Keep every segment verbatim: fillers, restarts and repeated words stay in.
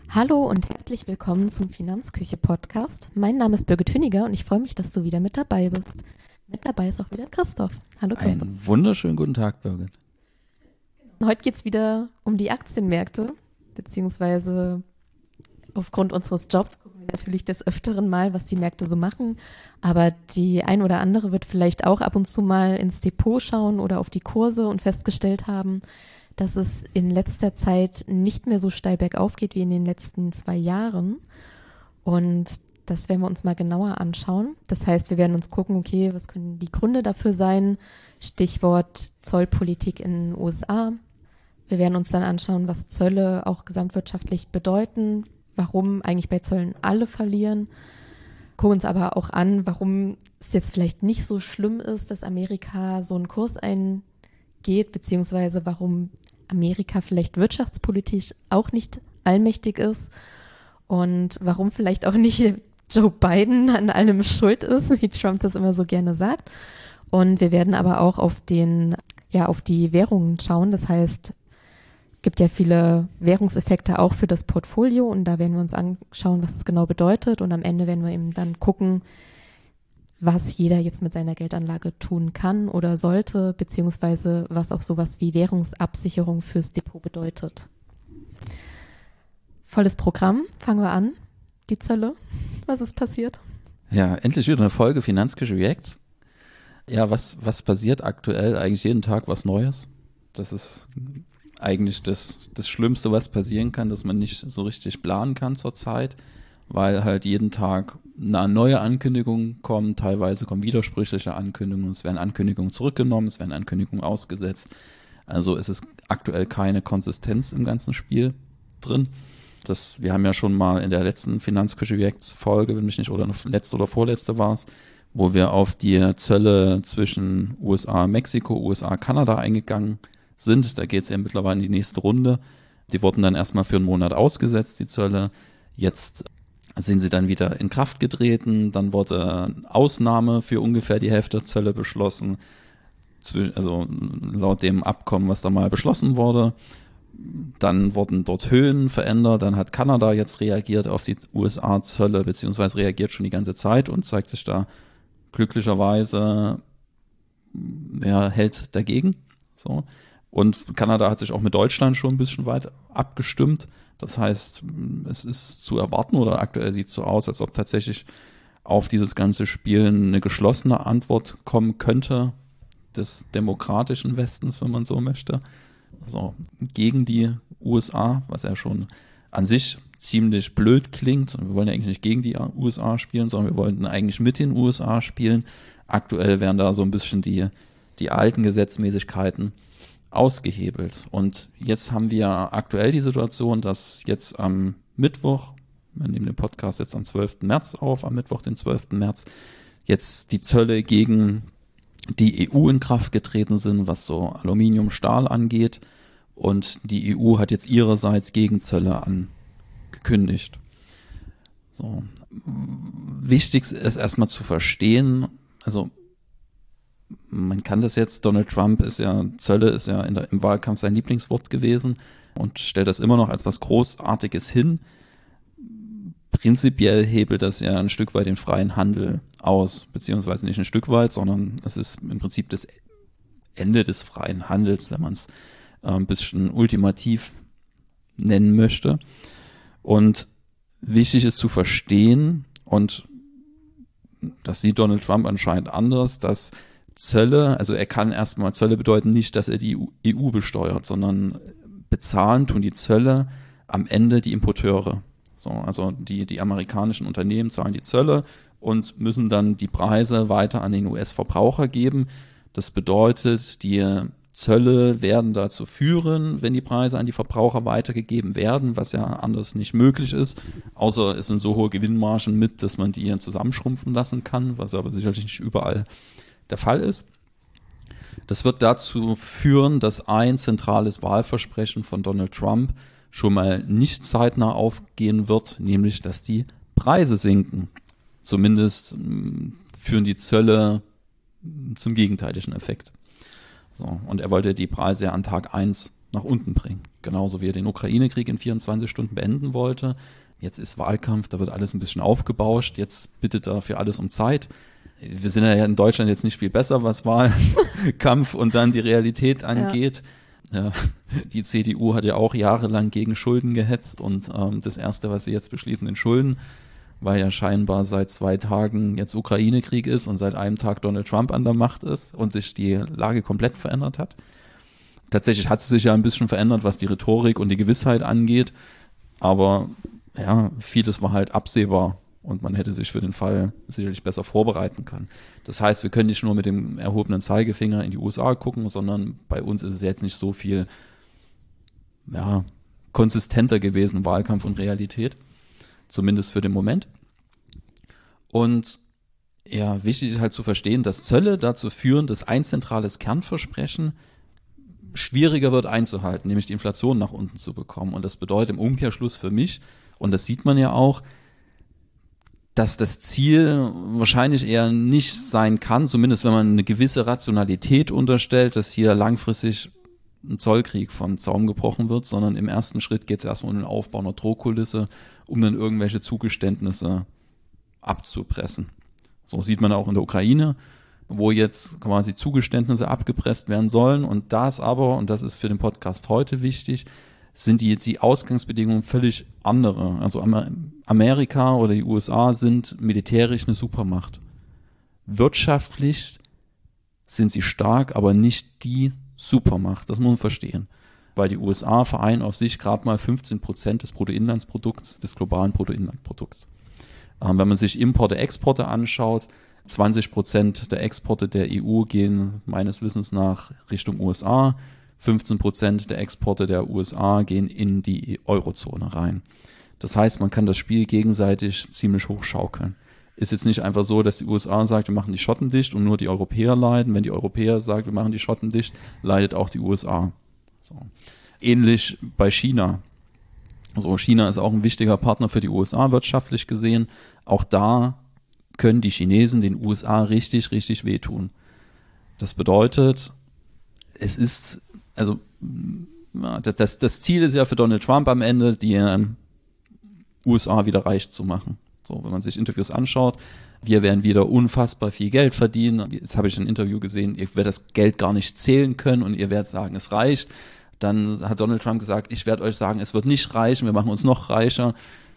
Hallo und herzlich willkommen zum Finanzküche-Podcast. Mein Name ist Birgit Hüniger und ich freue mich, dass du wieder mit dabei bist. Mit dabei ist auch wieder Christoph. Hallo Christoph. Einen wunderschönen guten Tag, Birgit. Heute geht es wieder um die Aktienmärkte, beziehungsweise aufgrund unseres Jobs gucken wir natürlich des Öfteren mal, was die Märkte so machen. Aber die ein oder andere wird vielleicht auch ab und zu mal ins Depot schauen oder auf die Kurse und festgestellt haben, dass es in letzter Zeit nicht mehr so steil bergauf geht wie in den letzten zwei Jahren. Und das werden wir uns mal genauer anschauen. Das heißt, wir werden uns gucken, okay, was können die Gründe dafür sein? Stichwort Zollpolitik in den U S A. Wir werden uns dann anschauen, was Zölle auch gesamtwirtschaftlich bedeuten, warum eigentlich bei Zöllen alle verlieren. Gucken uns aber auch an, warum es jetzt vielleicht nicht so schlimm ist, dass Amerika so einen Kurs eingeht, beziehungsweise warum Amerika vielleicht wirtschaftspolitisch auch nicht allmächtig ist und warum vielleicht auch nicht Joe Biden an allem schuld ist, wie Trump das immer so gerne sagt. Und wir werden aber auch auf den, ja, auf die Währungen schauen. Das heißt, es gibt ja viele Währungseffekte auch für das Portfolio und da werden wir uns anschauen, was das genau bedeutet und am Ende werden wir eben dann gucken, was jeder jetzt mit seiner Geldanlage tun kann oder sollte, beziehungsweise was auch sowas wie Währungsabsicherung fürs Depot bedeutet. Volles Programm, fangen wir an. Die Zölle, was ist passiert? Ja, endlich wieder eine Folge Finanzküche Reacts. Ja, was, was passiert aktuell? Eigentlich jeden Tag was Neues. Das ist eigentlich das, das Schlimmste, was passieren kann, dass man nicht so richtig planen kann zurzeit, weil halt jeden Tag eine neue Ankündigung kommt, teilweise kommen widersprüchliche Ankündigungen, es werden Ankündigungen zurückgenommen, es werden Ankündigungen ausgesetzt. Also es ist aktuell keine Konsistenz im ganzen Spiel drin. Das, wir haben ja schon mal in der letzten Finanzküche Reacts Folge, wenn mich nicht, oder letzte oder vorletzte war es, wo wir auf die Zölle zwischen U S A, Mexiko, U S A, Kanada eingegangen sind. Da geht es ja mittlerweile in die nächste Runde. Die wurden dann erstmal für einen Monat ausgesetzt, die Zölle. Jetzt sind sie dann wieder in Kraft getreten, dann wurde Ausnahme für ungefähr die Hälfte der Zölle beschlossen, also laut dem Abkommen, was da mal beschlossen wurde. Dann wurden dort Höhen verändert, dann hat Kanada jetzt reagiert auf die U S A-Zölle, beziehungsweise reagiert schon die ganze Zeit und zeigt sich da glücklicherweise, ja, hält dagegen. So. Und Kanada hat sich auch mit Deutschland schon ein bisschen weit abgestimmt. Das heißt, es ist zu erwarten oder aktuell sieht es so aus, als ob tatsächlich auf dieses ganze Spiel eine geschlossene Antwort kommen könnte des demokratischen Westens, wenn man so möchte. Also gegen die U S A, was ja schon an sich ziemlich blöd klingt. Wir wollen ja eigentlich nicht gegen die U S A spielen, sondern wir wollten eigentlich mit den U S A spielen. Aktuell werden da so ein bisschen die, die alten Gesetzmäßigkeiten ausgehebelt. Und jetzt haben wir aktuell die Situation, dass jetzt am Mittwoch, wir nehmen den Podcast jetzt am zwölften März auf, am Mittwoch, den zwölften März, jetzt die Zölle gegen die E U in Kraft getreten sind, was so Aluminium, Stahl angeht. Und die E U hat jetzt ihrerseits Gegenzölle angekündigt. So. Wichtig ist erstmal zu verstehen, also man kann das jetzt, Donald Trump ist ja, Zölle ist ja in der, im Wahlkampf sein Lieblingswort gewesen und stellt das immer noch als was Großartiges hin. Prinzipiell hebelt das ja ein Stück weit den freien Handel aus, beziehungsweise nicht ein Stück weit, sondern es ist im Prinzip das Ende des freien Handels, wenn man es äh, ein bisschen ultimativ nennen möchte. Und wichtig ist zu verstehen, und das sieht Donald Trump anscheinend anders, dass Zölle, also er kann erstmal, Zölle bedeuten nicht, dass er die E U besteuert, sondern bezahlen tun die Zölle am Ende die Importeure. So, also die, die amerikanischen Unternehmen zahlen die Zölle und müssen dann die Preise weiter an den U S-Verbraucher geben. Das bedeutet, die Zölle werden dazu führen, wenn die Preise an die Verbraucher weitergegeben werden, was ja anders nicht möglich ist, außer es sind so hohe Gewinnmargen mit, dass man die zusammenschrumpfen lassen kann, was aber sicherlich nicht überall der Fall ist. Das wird dazu führen, dass ein zentrales Wahlversprechen von Donald Trump schon mal nicht zeitnah aufgehen wird, nämlich, dass die Preise sinken. Zumindest mh, führen die Zölle zum gegenteiligen Effekt. So, und er wollte die Preise ja an Tag eins nach unten bringen. Genauso wie er den Ukraine-Krieg in vierundzwanzig Stunden beenden wollte. Jetzt ist Wahlkampf, da wird alles ein bisschen aufgebauscht. Jetzt bittet er für alles um Zeit. Wir sind ja in Deutschland jetzt nicht viel besser, was Wahlkampf und dann die Realität angeht. Ja. Ja, die C D U hat ja auch jahrelang gegen Schulden gehetzt und ähm, das Erste, was sie jetzt beschließen, sind Schulden, weil ja scheinbar seit zwei Tagen jetzt Ukraine-Krieg ist und seit einem Tag Donald Trump an der Macht ist und sich die Lage komplett verändert hat. Tatsächlich hat sie sich ja ein bisschen verändert, was die Rhetorik und die Gewissheit angeht, aber ja, vieles war halt absehbar und man hätte sich für den Fall sicherlich besser vorbereiten können. Das heißt, wir können nicht nur mit dem erhobenen Zeigefinger in die U S A gucken, sondern bei uns ist es jetzt nicht so viel ja, konsistenter gewesen, Wahlkampf und Realität, zumindest für den Moment. Und ja, wichtig ist halt zu verstehen, dass Zölle dazu führen, dass ein zentrales Kernversprechen schwieriger wird einzuhalten, nämlich die Inflation nach unten zu bekommen. Und das bedeutet im Umkehrschluss für mich, und das sieht man ja auch, dass das Ziel wahrscheinlich eher nicht sein kann, zumindest wenn man eine gewisse Rationalität unterstellt, dass hier langfristig ein Zollkrieg vom Zaum gebrochen wird, sondern im ersten Schritt geht es erstmal um den Aufbau einer Drohkulisse, um dann irgendwelche Zugeständnisse abzupressen. So sieht man auch in der Ukraine, wo jetzt quasi Zugeständnisse abgepresst werden sollen. Und das aber, und das ist für den Podcast heute wichtig, sind die, die Ausgangsbedingungen völlig andere. Also Amerika oder die U S A sind militärisch eine Supermacht. Wirtschaftlich sind sie stark, aber nicht die Supermacht. Das muss man verstehen. Weil die U S A vereinen auf sich gerade mal fünfzehn Prozent des Bruttoinlandsprodukts, des globalen Bruttoinlandprodukts. Ähm, wenn man sich Importe, Exporte anschaut, zwanzig Prozent der Exporte der E U gehen meines Wissens nach Richtung U S A, fünfzehn Prozent der Exporte der U S A gehen in die Eurozone rein. Das heißt, man kann das Spiel gegenseitig ziemlich hochschaukeln. Ist jetzt nicht einfach so, dass die U S A sagt, wir machen die Schotten dicht und nur die Europäer leiden. Wenn die Europäer sagen, wir machen die Schotten dicht, leidet auch die U S A. So. Ähnlich bei China. Also China ist auch ein wichtiger Partner für die U S A wirtschaftlich gesehen. Auch da können die Chinesen den U S A richtig, richtig wehtun. Das bedeutet, es ist, also das, das Ziel ist ja für Donald Trump am Ende, die ähm, U S A wieder reich zu machen. So, wenn man sich Interviews anschaut, wir werden wieder unfassbar viel Geld verdienen. Jetzt habe ich ein Interview gesehen, ihr werdet das Geld gar nicht zählen können und ihr werdet sagen, es reicht. Dann hat Donald Trump gesagt, ich werde euch sagen, es wird nicht reichen, wir machen uns noch reicher.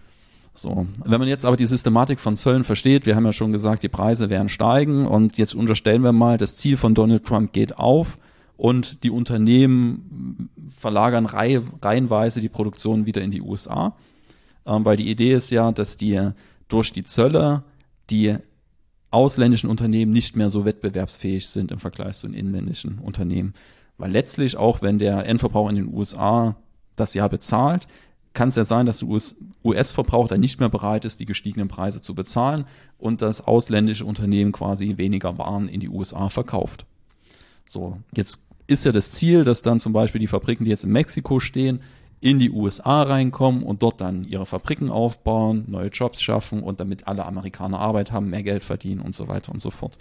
So, wenn man jetzt aber die Systematik von Zöllen versteht, wir haben ja schon gesagt, die Preise werden steigen und jetzt unterstellen wir mal, das Ziel von Donald Trump geht auf und die Unternehmen verlagern reihe, reihenweise die Produktion wieder in die U S A, ähm, weil die Idee ist ja, dass die durch die Zölle die ausländischen Unternehmen nicht mehr so wettbewerbsfähig sind im Vergleich zu den inländischen Unternehmen. Weil letztlich, auch wenn der Endverbraucher in den U S A das ja bezahlt, kann es ja sein, dass der U S-Verbraucher dann nicht mehr bereit ist, die gestiegenen Preise zu bezahlen und das ausländische Unternehmen quasi weniger Waren in die U S A verkauft. So, jetzt ist ja das Ziel, dass dann zum Beispiel die Fabriken, die jetzt in Mexiko stehen, in die U S A reinkommen und dort dann ihre Fabriken aufbauen, neue Jobs schaffen und damit alle Amerikaner Arbeit haben, mehr Geld verdienen und so weiter und so fort.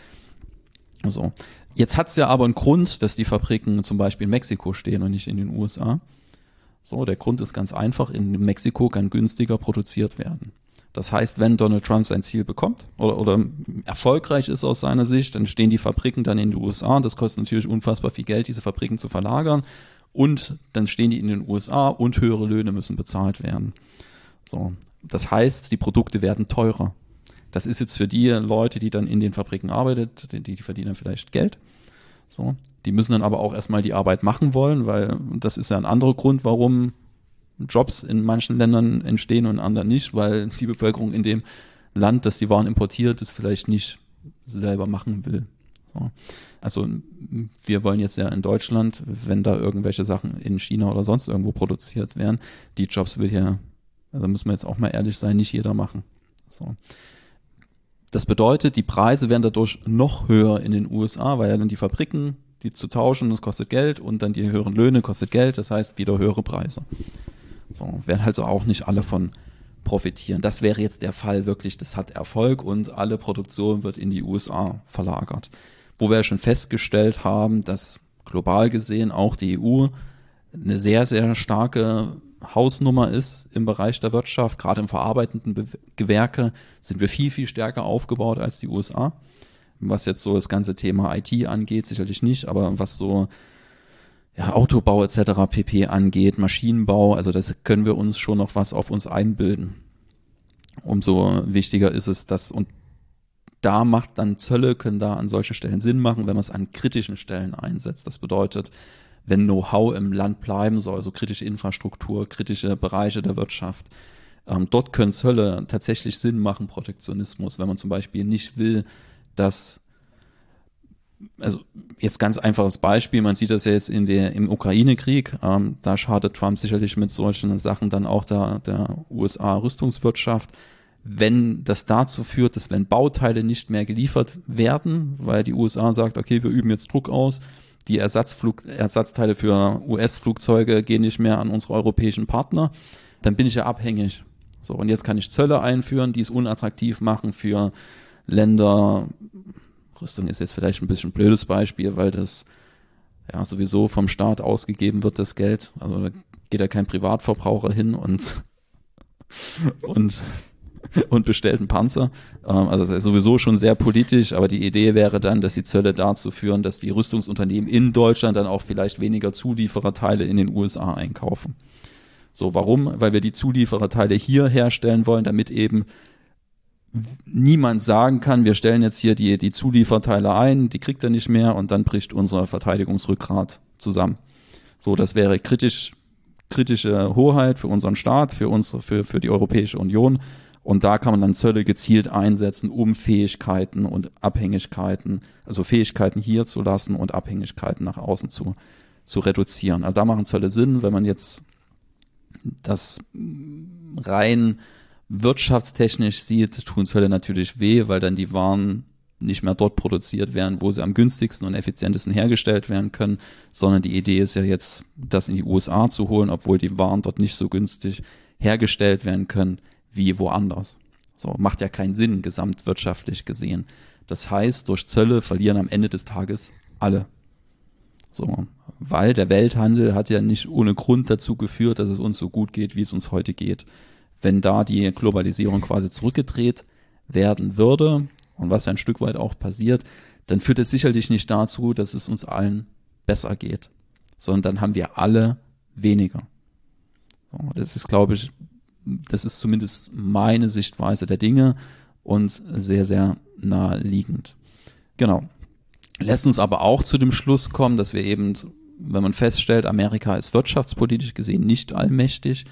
Also, jetzt hat es ja aber einen Grund, dass die Fabriken zum Beispiel in Mexiko stehen und nicht in den U S A. So, der Grund ist ganz einfach, in Mexiko kann günstiger produziert werden. Das heißt, wenn Donald Trump sein Ziel bekommt oder, oder erfolgreich ist aus seiner Sicht, dann stehen die Fabriken dann in den U S A. Das kostet natürlich unfassbar viel Geld, diese Fabriken zu verlagern. Und dann stehen die in den U S A und höhere Löhne müssen bezahlt werden. So, das heißt, die Produkte werden teurer. Das ist jetzt für die Leute, die dann in den Fabriken arbeiten, die, die verdienen dann vielleicht Geld. So, die müssen dann aber auch erstmal die Arbeit machen wollen, weil das ist ja ein anderer Grund, warum Jobs in manchen Ländern entstehen und in anderen nicht, weil die Bevölkerung in dem Land, das die Waren importiert, das vielleicht nicht selber machen will. So. Also wir wollen jetzt ja in Deutschland, wenn da irgendwelche Sachen in China oder sonst irgendwo produziert werden, die Jobs will hier, also müssen wir jetzt auch mal ehrlich sein, nicht jeder machen. So. Das bedeutet, die Preise werden dadurch noch höher in den U S A, weil ja dann die Fabriken, die zu tauschen, das kostet Geld und dann die höheren Löhne kostet Geld, das heißt wieder höhere Preise. So, werden also auch nicht alle von profitieren. Das wäre jetzt der Fall wirklich, das hat Erfolg und alle Produktion wird in die U S A verlagert. Wo wir ja schon festgestellt haben, dass global gesehen auch die E U eine sehr, sehr starke Hausnummer ist im Bereich der Wirtschaft. Gerade im verarbeitenden Be- Gewerke sind wir viel, viel stärker aufgebaut als die U S A. Was jetzt so das ganze Thema I T angeht, sicherlich nicht, aber was so ja, Autobau et cetera pp. Angeht, Maschinenbau, also das können wir uns schon noch was auf uns einbilden. Umso wichtiger ist es, dass, und da macht dann Zölle, können da an solchen Stellen Sinn machen, wenn man es an kritischen Stellen einsetzt. Das bedeutet, wenn Know-how im Land bleiben soll, also kritische Infrastruktur, kritische Bereiche der Wirtschaft, ähm, dort können Zölle tatsächlich Sinn machen, Protektionismus, wenn man zum Beispiel nicht will, dass, also jetzt ganz einfaches Beispiel, man sieht das ja jetzt in der, im Ukraine-Krieg, ähm, da schadet Trump sicherlich mit solchen Sachen dann auch der, der U S A-Rüstungswirtschaft. Wenn das dazu führt, dass wenn Bauteile nicht mehr geliefert werden, weil die U S A sagt, okay, wir üben jetzt Druck aus, die Ersatzflug, Ersatzteile für U S-Flugzeuge gehen nicht mehr an unsere europäischen Partner, dann bin ich ja abhängig. So, und jetzt kann ich Zölle einführen, die es unattraktiv machen für Länder. Rüstung ist jetzt vielleicht ein bisschen ein blödes Beispiel, weil das ja sowieso vom Staat ausgegeben wird, das Geld. Also da geht ja kein Privatverbraucher hin und und und bestellt einen Panzer. Also das ist sowieso schon sehr politisch, aber die Idee wäre dann, dass die Zölle dazu führen, dass die Rüstungsunternehmen in Deutschland dann auch vielleicht weniger Zuliefererteile in den U S A einkaufen. So, warum? Weil wir die Zuliefererteile hier herstellen wollen, damit eben niemand sagen kann, wir stellen jetzt hier die, die Zulieferteile ein, die kriegt er nicht mehr und dann bricht unser Verteidigungsrückgrat zusammen. So, das wäre kritisch, kritische Hoheit für unseren Staat, für uns, für, für die Europäische Union. Und da kann man dann Zölle gezielt einsetzen, um Fähigkeiten und Abhängigkeiten, also Fähigkeiten hier zu lassen und Abhängigkeiten nach außen zu, zu reduzieren. Also da machen Zölle Sinn, wenn man jetzt das rein wirtschaftstechnisch sieht, tun Zölle natürlich weh, weil dann die Waren nicht mehr dort produziert werden, wo sie am günstigsten und effizientesten hergestellt werden können, sondern die Idee ist ja jetzt, das in die U S A zu holen, obwohl die Waren dort nicht so günstig hergestellt werden können wie woanders. So, macht ja keinen Sinn, gesamtwirtschaftlich gesehen. Das heißt, durch Zölle verlieren am Ende des Tages alle. So, weil der Welthandel hat ja nicht ohne Grund dazu geführt, dass es uns so gut geht, wie es uns heute geht. Wenn da die Globalisierung quasi zurückgedreht werden würde, und was ja ein Stück weit auch passiert, dann führt es sicherlich nicht dazu, dass es uns allen besser geht, sondern dann haben wir alle weniger. So, das ist, glaube ich, das ist zumindest meine Sichtweise der Dinge und sehr, sehr naheliegend. Genau. Lässt uns aber auch zu dem Schluss kommen, dass wir eben, wenn man feststellt, Amerika ist wirtschaftspolitisch gesehen nicht allmächtig,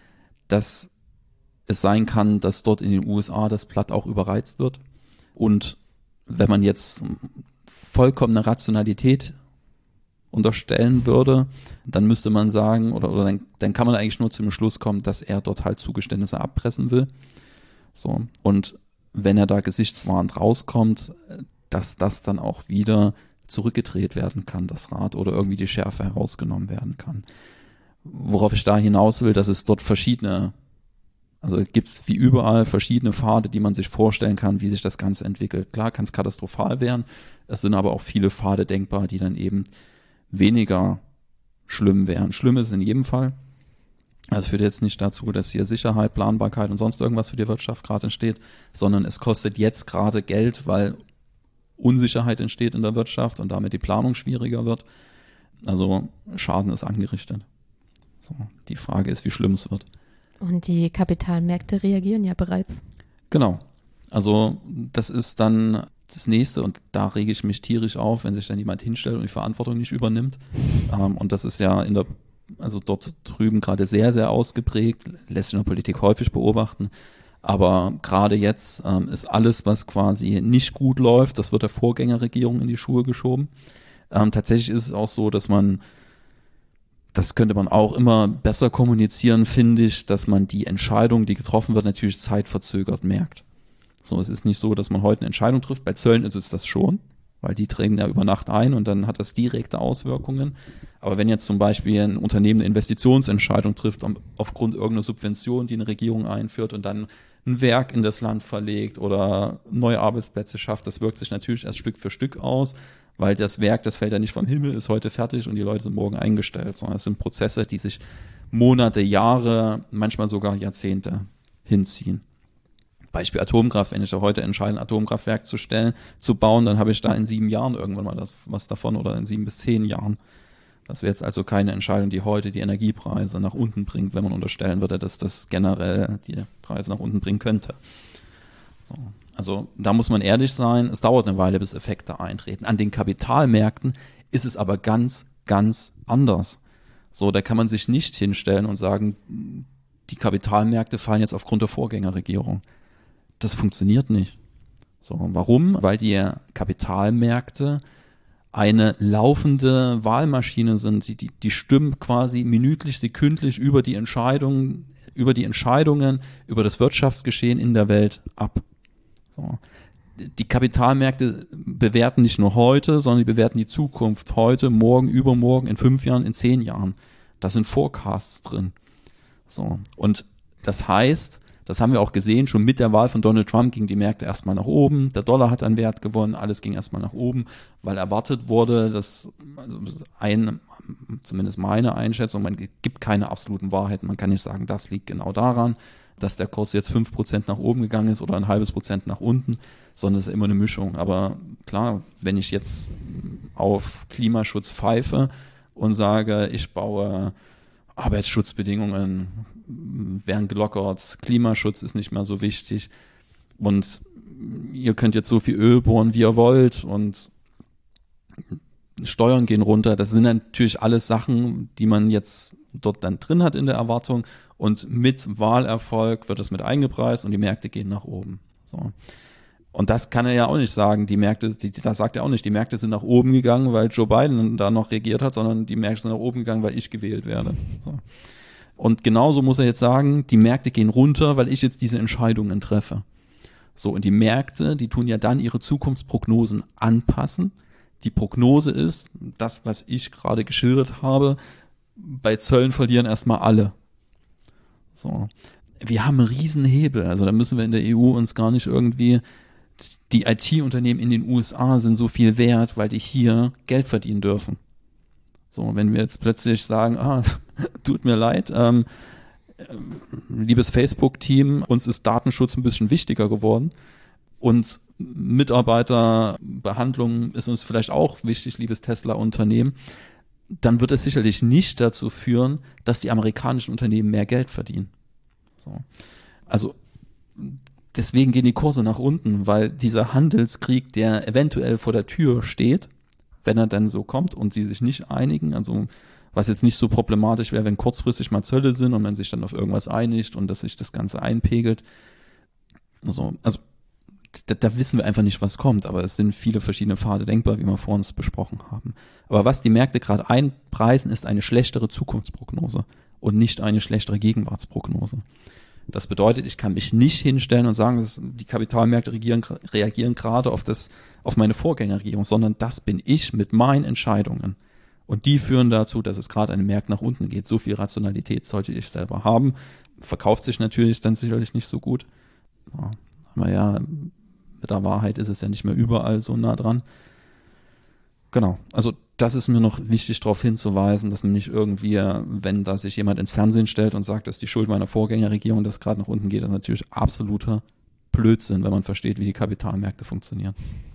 dass es sein kann, dass dort in den U S A das Blatt auch überreizt wird. Und wenn man jetzt vollkommene Rationalität unterstellen würde, dann müsste man sagen, oder, oder dann, dann kann man eigentlich nur zum Schluss kommen, dass er dort halt Zugeständnisse abpressen will. So. Und wenn er da gesichtswahrend rauskommt, dass das dann auch wieder zurückgedreht werden kann, das Rad, oder irgendwie die Schärfe herausgenommen werden kann. Worauf ich da hinaus will, dass es dort verschiedene, also gibt es wie überall verschiedene Pfade, die man sich vorstellen kann, wie sich das Ganze entwickelt. Klar kann es katastrophal werden, es sind aber auch viele Pfade denkbar, die dann eben weniger schlimm wären. Schlimm ist es in jedem Fall. Also es führt jetzt nicht dazu, dass hier Sicherheit, Planbarkeit und sonst irgendwas für die Wirtschaft gerade entsteht, sondern es kostet jetzt gerade Geld, weil Unsicherheit entsteht in der Wirtschaft und damit die Planung schwieriger wird. Also Schaden ist angerichtet. So, die Frage ist, wie schlimm es wird. Und die Kapitalmärkte reagieren ja bereits. Genau. Also das ist dann das Nächste und da rege ich mich tierisch auf, wenn sich dann jemand hinstellt und die Verantwortung nicht übernimmt. Ähm, und das ist ja in der, also dort drüben gerade sehr, sehr ausgeprägt, lässt sich in der Politik häufig beobachten. Aber gerade jetzt ähm, ist alles, was quasi nicht gut läuft, das wird der Vorgängerregierung in die Schuhe geschoben. Ähm, tatsächlich ist es auch so, dass man, das könnte man auch immer besser kommunizieren, finde ich, dass man die Entscheidung, die getroffen wird, natürlich zeitverzögert merkt. So, es ist nicht so, dass man heute eine Entscheidung trifft. Bei Zöllen ist es das schon. weil die trägen ja über Nacht ein und dann hat das direkte Auswirkungen. Aber wenn jetzt zum Beispiel ein Unternehmen eine Investitionsentscheidung trifft, um, aufgrund irgendeiner Subvention, die eine Regierung einführt und dann ein Werk in das Land verlegt oder neue Arbeitsplätze schafft, das wirkt sich natürlich erst Stück für Stück aus, weil das Werk, das fällt ja nicht vom Himmel, ist heute fertig und die Leute sind morgen eingestellt, sondern es sind Prozesse, die sich Monate, Jahre, manchmal sogar Jahrzehnte hinziehen. Beispiel Atomkraft, wenn ich da heute entscheide, ein Atomkraftwerk zu stellen, zu bauen, dann habe ich da in sieben Jahren irgendwann mal das, was davon oder in sieben bis zehn Jahren. Das wäre jetzt also keine Entscheidung, die heute die Energiepreise nach unten bringt, wenn man unterstellen würde, dass das generell die Preise nach unten bringen könnte. So. Also da muss man ehrlich sein, es dauert eine Weile, bis Effekte eintreten. An den Kapitalmärkten ist es aber ganz, ganz anders. So, da kann man sich nicht hinstellen und sagen, die Kapitalmärkte fallen jetzt aufgrund der Vorgängerregierung. Das funktioniert nicht. So, warum? Weil die Kapitalmärkte eine laufende Wahlmaschine sind, die, die, die stimmt quasi minütlich, sekündlich über die Entscheidungen, über die Entscheidungen, über das Wirtschaftsgeschehen in der Welt ab. So. Die Kapitalmärkte bewerten nicht nur heute, sondern die bewerten die Zukunft heute, morgen, übermorgen, in fünf Jahren, in zehn Jahren. Da sind Forecasts drin. So. Und das heißt, das haben wir auch gesehen, schon mit der Wahl von Donald Trump gingen die Märkte erstmal nach oben, der Dollar hat an Wert gewonnen, alles ging erstmal nach oben, weil erwartet wurde, dass, also ein, zumindest meine Einschätzung, man gibt keine absoluten Wahrheiten, man kann nicht sagen, das liegt genau daran, dass der Kurs jetzt fünf Prozent nach oben gegangen ist oder ein halbes Prozent nach unten, sondern es ist immer eine Mischung. Aber klar, wenn ich jetzt auf Klimaschutz pfeife und sage, ich baue Arbeitsschutzbedingungen, werden gelockert, Klimaschutz ist nicht mehr so wichtig und ihr könnt jetzt so viel Öl bohren, wie ihr wollt und Steuern gehen runter. Das sind natürlich alles Sachen, die man jetzt dort dann drin hat in der Erwartung und mit Wahlerfolg wird das mit eingepreist und die Märkte gehen nach oben. So. Und das kann er ja auch nicht sagen, die Märkte, die, das sagt er auch nicht, die Märkte sind nach oben gegangen, weil Joe Biden da noch regiert hat, sondern die Märkte sind nach oben gegangen, weil ich gewählt werde. So. Und genauso muss er jetzt sagen, die Märkte gehen runter, weil ich jetzt diese Entscheidungen treffe. So, und die Märkte, die tun ja dann ihre Zukunftsprognosen anpassen. Die Prognose ist, das, was ich gerade geschildert habe, bei Zöllen verlieren erstmal alle. So. Wir haben einen riesen Hebel, also da müssen wir in der E U uns gar nicht irgendwie, die I T-Unternehmen in den U S A sind so viel wert, weil die hier Geld verdienen dürfen. So, wenn wir jetzt plötzlich sagen, ah, tut mir leid, ähm, liebes Facebook-Team, uns ist Datenschutz ein bisschen wichtiger geworden und Mitarbeiterbehandlung ist uns vielleicht auch wichtig, liebes Tesla-Unternehmen, dann wird es sicherlich nicht dazu führen, dass die amerikanischen Unternehmen mehr Geld verdienen. So. Also deswegen gehen die Kurse nach unten, weil dieser Handelskrieg, der eventuell vor der Tür steht, wenn er dann so kommt und sie sich nicht einigen, also was jetzt nicht so problematisch wäre, wenn kurzfristig mal Zölle sind und man sich dann auf irgendwas einigt und dass sich das Ganze einpegelt. Also, also da, da wissen wir einfach nicht, was kommt, aber es sind viele verschiedene Pfade denkbar, wie wir vor uns besprochen haben. Aber was die Märkte gerade einpreisen, ist eine schlechtere Zukunftsprognose und nicht eine schlechtere Gegenwartsprognose. Das bedeutet, ich kann mich nicht hinstellen und sagen, dass die Kapitalmärkte reagieren, reagieren gerade auf das, auf meine Vorgängerregierung, sondern das bin ich mit meinen Entscheidungen. Und die führen dazu, dass es gerade an den Märkten nach unten geht. So viel Rationalität sollte ich selber haben. Verkauft sich natürlich dann sicherlich nicht so gut. Ja, aber ja, mit der Wahrheit ist es ja nicht mehr überall so nah dran. Genau, also das ist mir noch wichtig, darauf hinzuweisen, dass man nicht irgendwie, wenn da sich jemand ins Fernsehen stellt und sagt, das ist die Schuld meiner Vorgängerregierung, dass es gerade nach unten geht, das ist natürlich absoluter Blödsinn, wenn man versteht, wie die Kapitalmärkte funktionieren.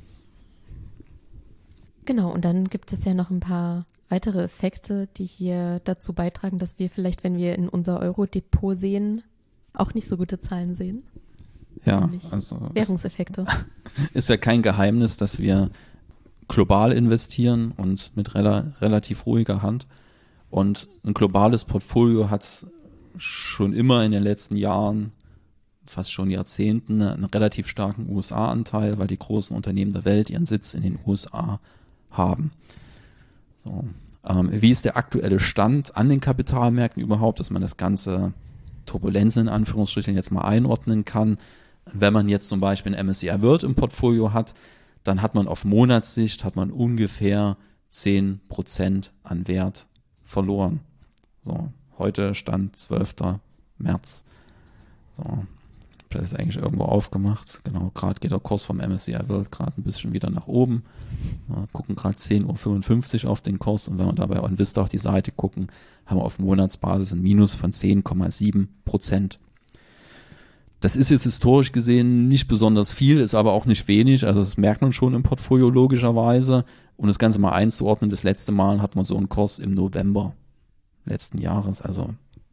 Genau, und dann gibt es ja noch ein paar weitere Effekte, die hier dazu beitragen, dass wir vielleicht, wenn wir in unser Euro-Depot sehen, auch nicht so gute Zahlen sehen. Ja, Nämlich also Währungseffekte. Ist ja kein Geheimnis, dass wir global investieren und mit rela- relativ ruhiger Hand. Und ein globales Portfolio hat schon immer in den letzten Jahren, fast schon Jahrzehnten, einen relativ starken U S A-Anteil, weil die großen Unternehmen der Welt ihren Sitz in den U S A haben. So. Ähm, wie ist der aktuelle Stand an den Kapitalmärkten überhaupt, dass man das ganze Turbulenzen in Anführungsstrichen jetzt mal einordnen kann? Wenn man jetzt zum Beispiel ein M S C I World im Portfolio hat, dann hat man auf Monatssicht hat man ungefähr zehn Prozent an Wert verloren. So, heute Stand zwölfter März. So, das ist eigentlich irgendwo aufgemacht. Genau, gerade geht der Kurs vom M S C I World gerade ein bisschen wieder nach oben. Wir gucken gerade zehn Uhr fünfundfünfzig auf den Kurs und wenn wir dabei bei Vista auf die Seite gucken, haben wir auf Monatsbasis ein Minus von zehn Komma sieben Prozent. Das ist jetzt historisch gesehen nicht besonders viel, ist aber auch nicht wenig, also das merkt man schon im Portfolio logischerweise. Um das Ganze mal einzuordnen, das letzte Mal hat man so einen Kurs im November letzten Jahres, also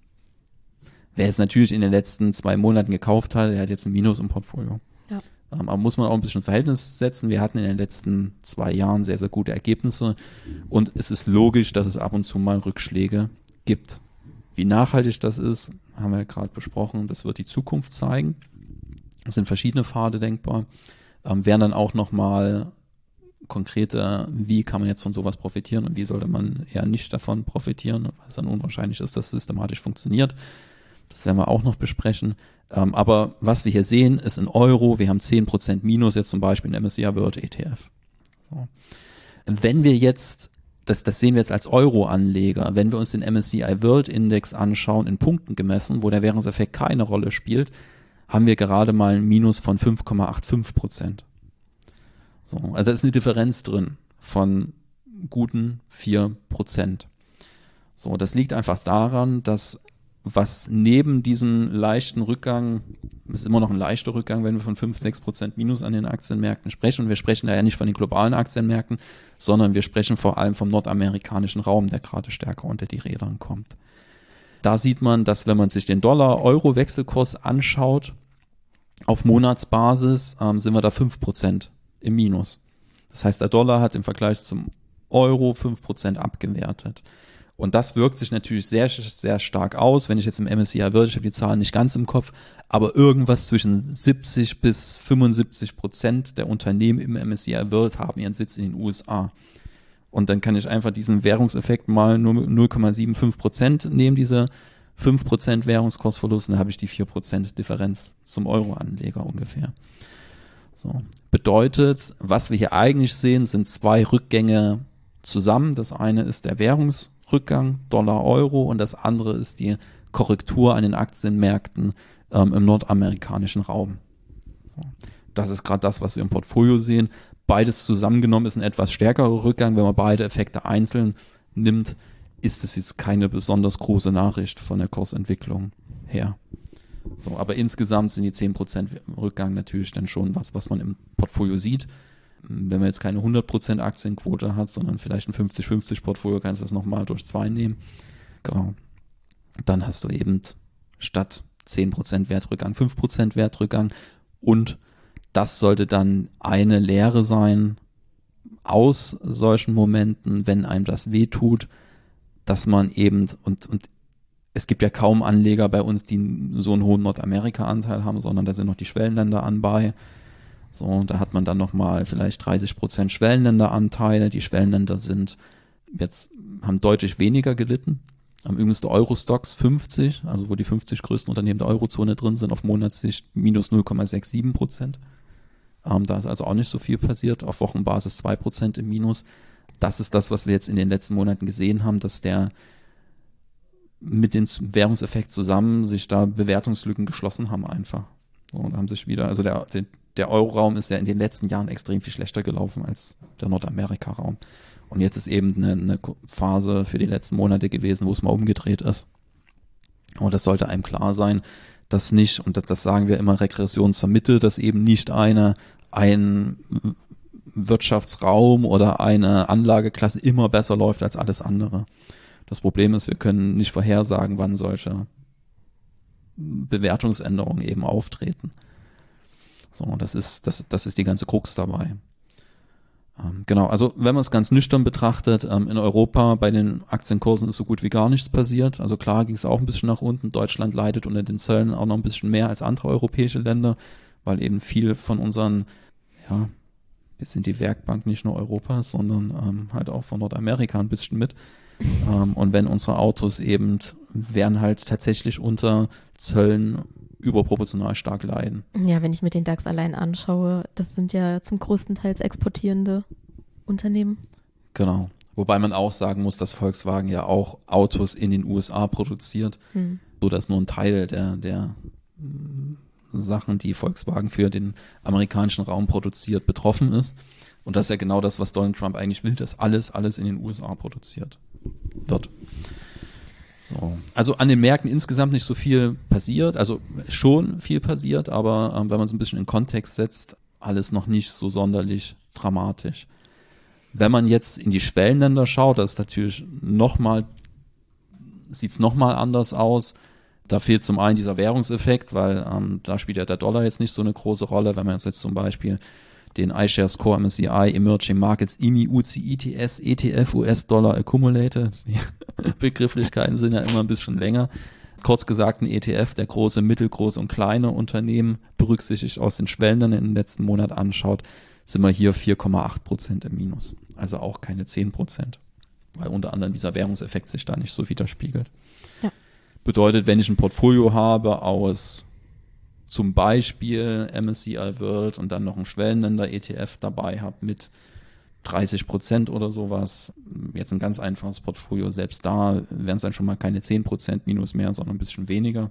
wer jetzt natürlich in den letzten zwei Monaten gekauft hat, der hat jetzt ein Minus im Portfolio. Ja. Ähm, aber muss man auch ein bisschen Verhältnis setzen. Wir hatten in den letzten zwei Jahren sehr, sehr gute Ergebnisse und es ist logisch, dass es ab und zu mal Rückschläge gibt. Wie nachhaltig das ist, haben wir ja gerade besprochen, das wird die Zukunft zeigen. Es sind verschiedene Pfade denkbar. Ähm, wären dann auch nochmal konkrete, wie kann man jetzt von sowas profitieren und wie sollte man eher nicht davon profitieren, weil es dann unwahrscheinlich ist, dass es systematisch funktioniert. Das werden wir auch noch besprechen. Ähm, aber was wir hier sehen, ist in Euro. Wir haben zehn Prozent Minus jetzt zum Beispiel in M S C I World E T F. So. Wenn wir jetzt, das, das sehen wir jetzt als Euro-Anleger, wenn wir uns den M S C I World Index anschauen, in Punkten gemessen, wo der Währungseffekt keine Rolle spielt, haben wir gerade mal ein Minus von fünf Komma fünfundachtzig Prozent. So, also da ist eine Differenz drin von guten vier Prozent. So, das liegt einfach daran, dass was neben diesem leichten Rückgang, ist immer noch ein leichter Rückgang, wenn wir von fünf, sechs Prozent Minus an den Aktienmärkten sprechen. Und wir sprechen da ja nicht von den globalen Aktienmärkten, sondern wir sprechen vor allem vom nordamerikanischen Raum, der gerade stärker unter die Rädern kommt. Da sieht man, dass wenn man sich den Dollar-Euro-Wechselkurs anschaut, auf Monatsbasis ähm, sind wir da fünf Prozent im Minus. Das heißt, der Dollar hat im Vergleich zum Euro fünf Prozent abgewertet. Und das wirkt sich natürlich sehr, sehr stark aus, wenn ich jetzt im M S C I World, ich habe die Zahlen nicht ganz im Kopf, aber irgendwas zwischen siebzig bis fünfundsiebzig Prozent der Unternehmen im M S C I World haben ihren Sitz in den U S A. Und dann kann ich einfach diesen Währungseffekt mal nur null Komma fünfundsiebzig Prozent nehmen, diese fünf Prozent Währungskursverlust, und dann habe ich die vier Prozent Differenz zum Euro-Anleger ungefähr. So. Bedeutet, was wir hier eigentlich sehen, sind zwei Rückgänge zusammen. Das eine ist der Währungsrückgang, Dollar-Euro, und das andere ist die Korrektur an den Aktienmärkten ähm, im nordamerikanischen Raum. So. Das ist gerade das, was wir im Portfolio sehen. Beides zusammengenommen ist ein etwas stärkerer Rückgang. Wenn man beide Effekte einzeln nimmt, ist es jetzt keine besonders große Nachricht von der Kursentwicklung her. So, aber insgesamt sind die zehn Prozent Rückgang natürlich dann schon was, was man im Portfolio sieht. Wenn man jetzt keine hundert Prozent Aktienquote hat, sondern vielleicht ein fünfzig fünfzig Portfolio, kannst du das nochmal durch zwei nehmen. Genau. Dann hast du eben statt zehn Prozent Wertrückgang fünf Prozent Wertrückgang, und das sollte dann eine Lehre sein aus solchen Momenten, wenn einem das wehtut, dass man eben, und, und es gibt ja kaum Anleger bei uns, die so einen hohen Nordamerika-Anteil haben, sondern da sind noch die Schwellenländer anbei. So, da hat man dann nochmal vielleicht dreißig Prozent Schwellenländeranteile. Die Schwellenländer sind jetzt, haben deutlich weniger gelitten. Am übrigens der Euro-Stocks fünfzig, also wo die fünfzig größten Unternehmen der Eurozone drin sind, auf Monatssicht minus null Komma siebenundsechzig Prozent. Ähm, da ist also auch nicht so viel passiert. Auf Wochenbasis zwei Prozent im Minus. Das ist das, was wir jetzt in den letzten Monaten gesehen haben, dass der mit dem Währungseffekt zusammen sich da Bewertungslücken geschlossen haben einfach. So, und haben sich wieder, also der, der, der Euro-Raum ist ja in den letzten Jahren extrem viel schlechter gelaufen als der Nordamerika-Raum. Und jetzt ist eben eine, eine Phase für die letzten Monate gewesen, wo es mal umgedreht ist. Und das sollte einem klar sein, dass nicht, und das, das sagen wir immer, Regression zur Mitte, dass eben nicht eine, ein Wirtschaftsraum oder eine Anlageklasse immer besser läuft als alles andere. Das Problem ist, wir können nicht vorhersagen, wann solche Bewertungsänderungen eben auftreten. So, das ist, das, das ist die ganze Krux dabei. Ähm, genau, also wenn man es ganz nüchtern betrachtet, ähm, in Europa bei den Aktienkursen ist so gut wie gar nichts passiert. Also klar ging es auch ein bisschen nach unten. Deutschland leidet unter den Zöllen auch noch ein bisschen mehr als andere europäische Länder, weil eben viel von unseren, ja, wir sind die Werkbank nicht nur Europas, sondern ähm, halt auch von Nordamerika ein bisschen mit. Um, und wenn unsere Autos eben, werden halt tatsächlich unter Zöllen überproportional stark leiden. Ja, wenn ich mir den DAX allein anschaue, das sind ja zum größten Teil exportierende Unternehmen. Genau. Wobei man auch sagen muss, dass Volkswagen ja auch Autos in den U S A produziert, hm. so dass nur ein Teil der, der Sachen, die Volkswagen für den amerikanischen Raum produziert, betroffen ist. Und das ist ja genau das, was Donald Trump eigentlich will, dass alles, alles in den U S A produziert wird. So. Also an den Märkten insgesamt nicht so viel passiert, also schon viel passiert, aber ähm, wenn man es ein bisschen in Kontext setzt, alles noch nicht so sonderlich dramatisch. Wenn man jetzt in die Schwellenländer schaut, das ist natürlich nochmal, sieht es nochmal anders aus. Da fehlt zum einen dieser Währungseffekt, weil ähm, da spielt ja der Dollar jetzt nicht so eine große Rolle. Wenn man jetzt zum Beispiel den iShares Core M S C I Emerging Markets I M I U C I T S E T F U S-Dollar Accumulated, die Begrifflichkeiten sind ja immer ein bisschen länger. Kurz gesagt, ein E T F, der große, mittelgroße und kleine Unternehmen berücksichtigt aus den Schwellenländern in den letzten Monat anschaut, sind wir hier vier Komma acht Prozent im Minus. Also auch keine zehn Prozent, weil unter anderem dieser Währungseffekt sich da nicht so widerspiegelt. Ja. Bedeutet, wenn ich ein Portfolio habe aus zum Beispiel M S C I World und dann noch ein Schwellenländer-E T F dabei habe mit dreißig Prozent oder sowas, jetzt ein ganz einfaches Portfolio, selbst da wären es dann schon mal keine zehn Prozent Minus mehr, sondern ein bisschen weniger.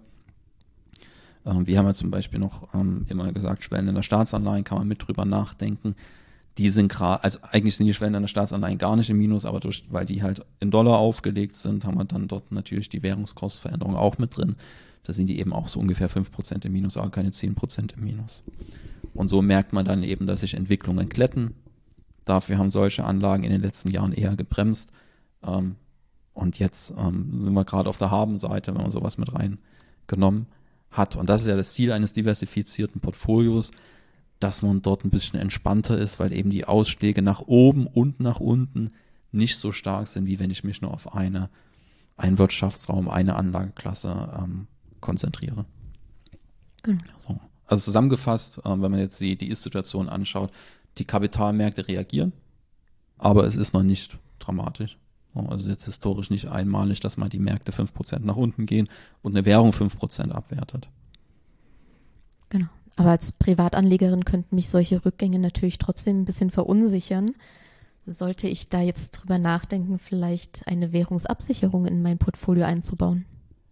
Ähm, wir haben ja zum Beispiel noch ähm, immer gesagt, Schwellenländer Staatsanleihen, kann man mit drüber nachdenken. Die sind gerade, also eigentlich sind die Schwellenländer Staatsanleihen gar nicht im Minus, aber durch, weil die halt in Dollar aufgelegt sind, haben wir dann dort natürlich die Währungskursveränderung auch mit drin. Da sind die eben auch so ungefähr fünf Prozent im Minus, aber keine zehn Prozent im Minus. Und so merkt man dann eben, dass sich Entwicklungen glätten. Dafür haben solche Anlagen in den letzten Jahren eher gebremst. Ähm, und jetzt ähm, sind wir gerade auf der Habenseite, wenn man sowas mit reingenommen hat. Und das ist ja das Ziel eines diversifizierten Portfolios, dass man dort ein bisschen entspannter ist, weil eben die Ausschläge nach oben und nach unten nicht so stark sind, wie wenn ich mich nur auf eine, einen Wirtschaftsraum, eine Anlageklasse ähm, konzentriere. Mhm. So. Also zusammengefasst, äh, wenn man jetzt die, die Ist-Situation anschaut, die Kapitalmärkte reagieren, aber es ist noch nicht dramatisch. Also jetzt historisch nicht einmalig, dass mal die Märkte fünf Prozent nach unten gehen und eine Währung fünf Prozent abwertet. Genau. Aber als Privatanlegerin könnten mich solche Rückgänge natürlich trotzdem ein bisschen verunsichern. Sollte ich da jetzt drüber nachdenken, vielleicht eine Währungsabsicherung in mein Portfolio einzubauen?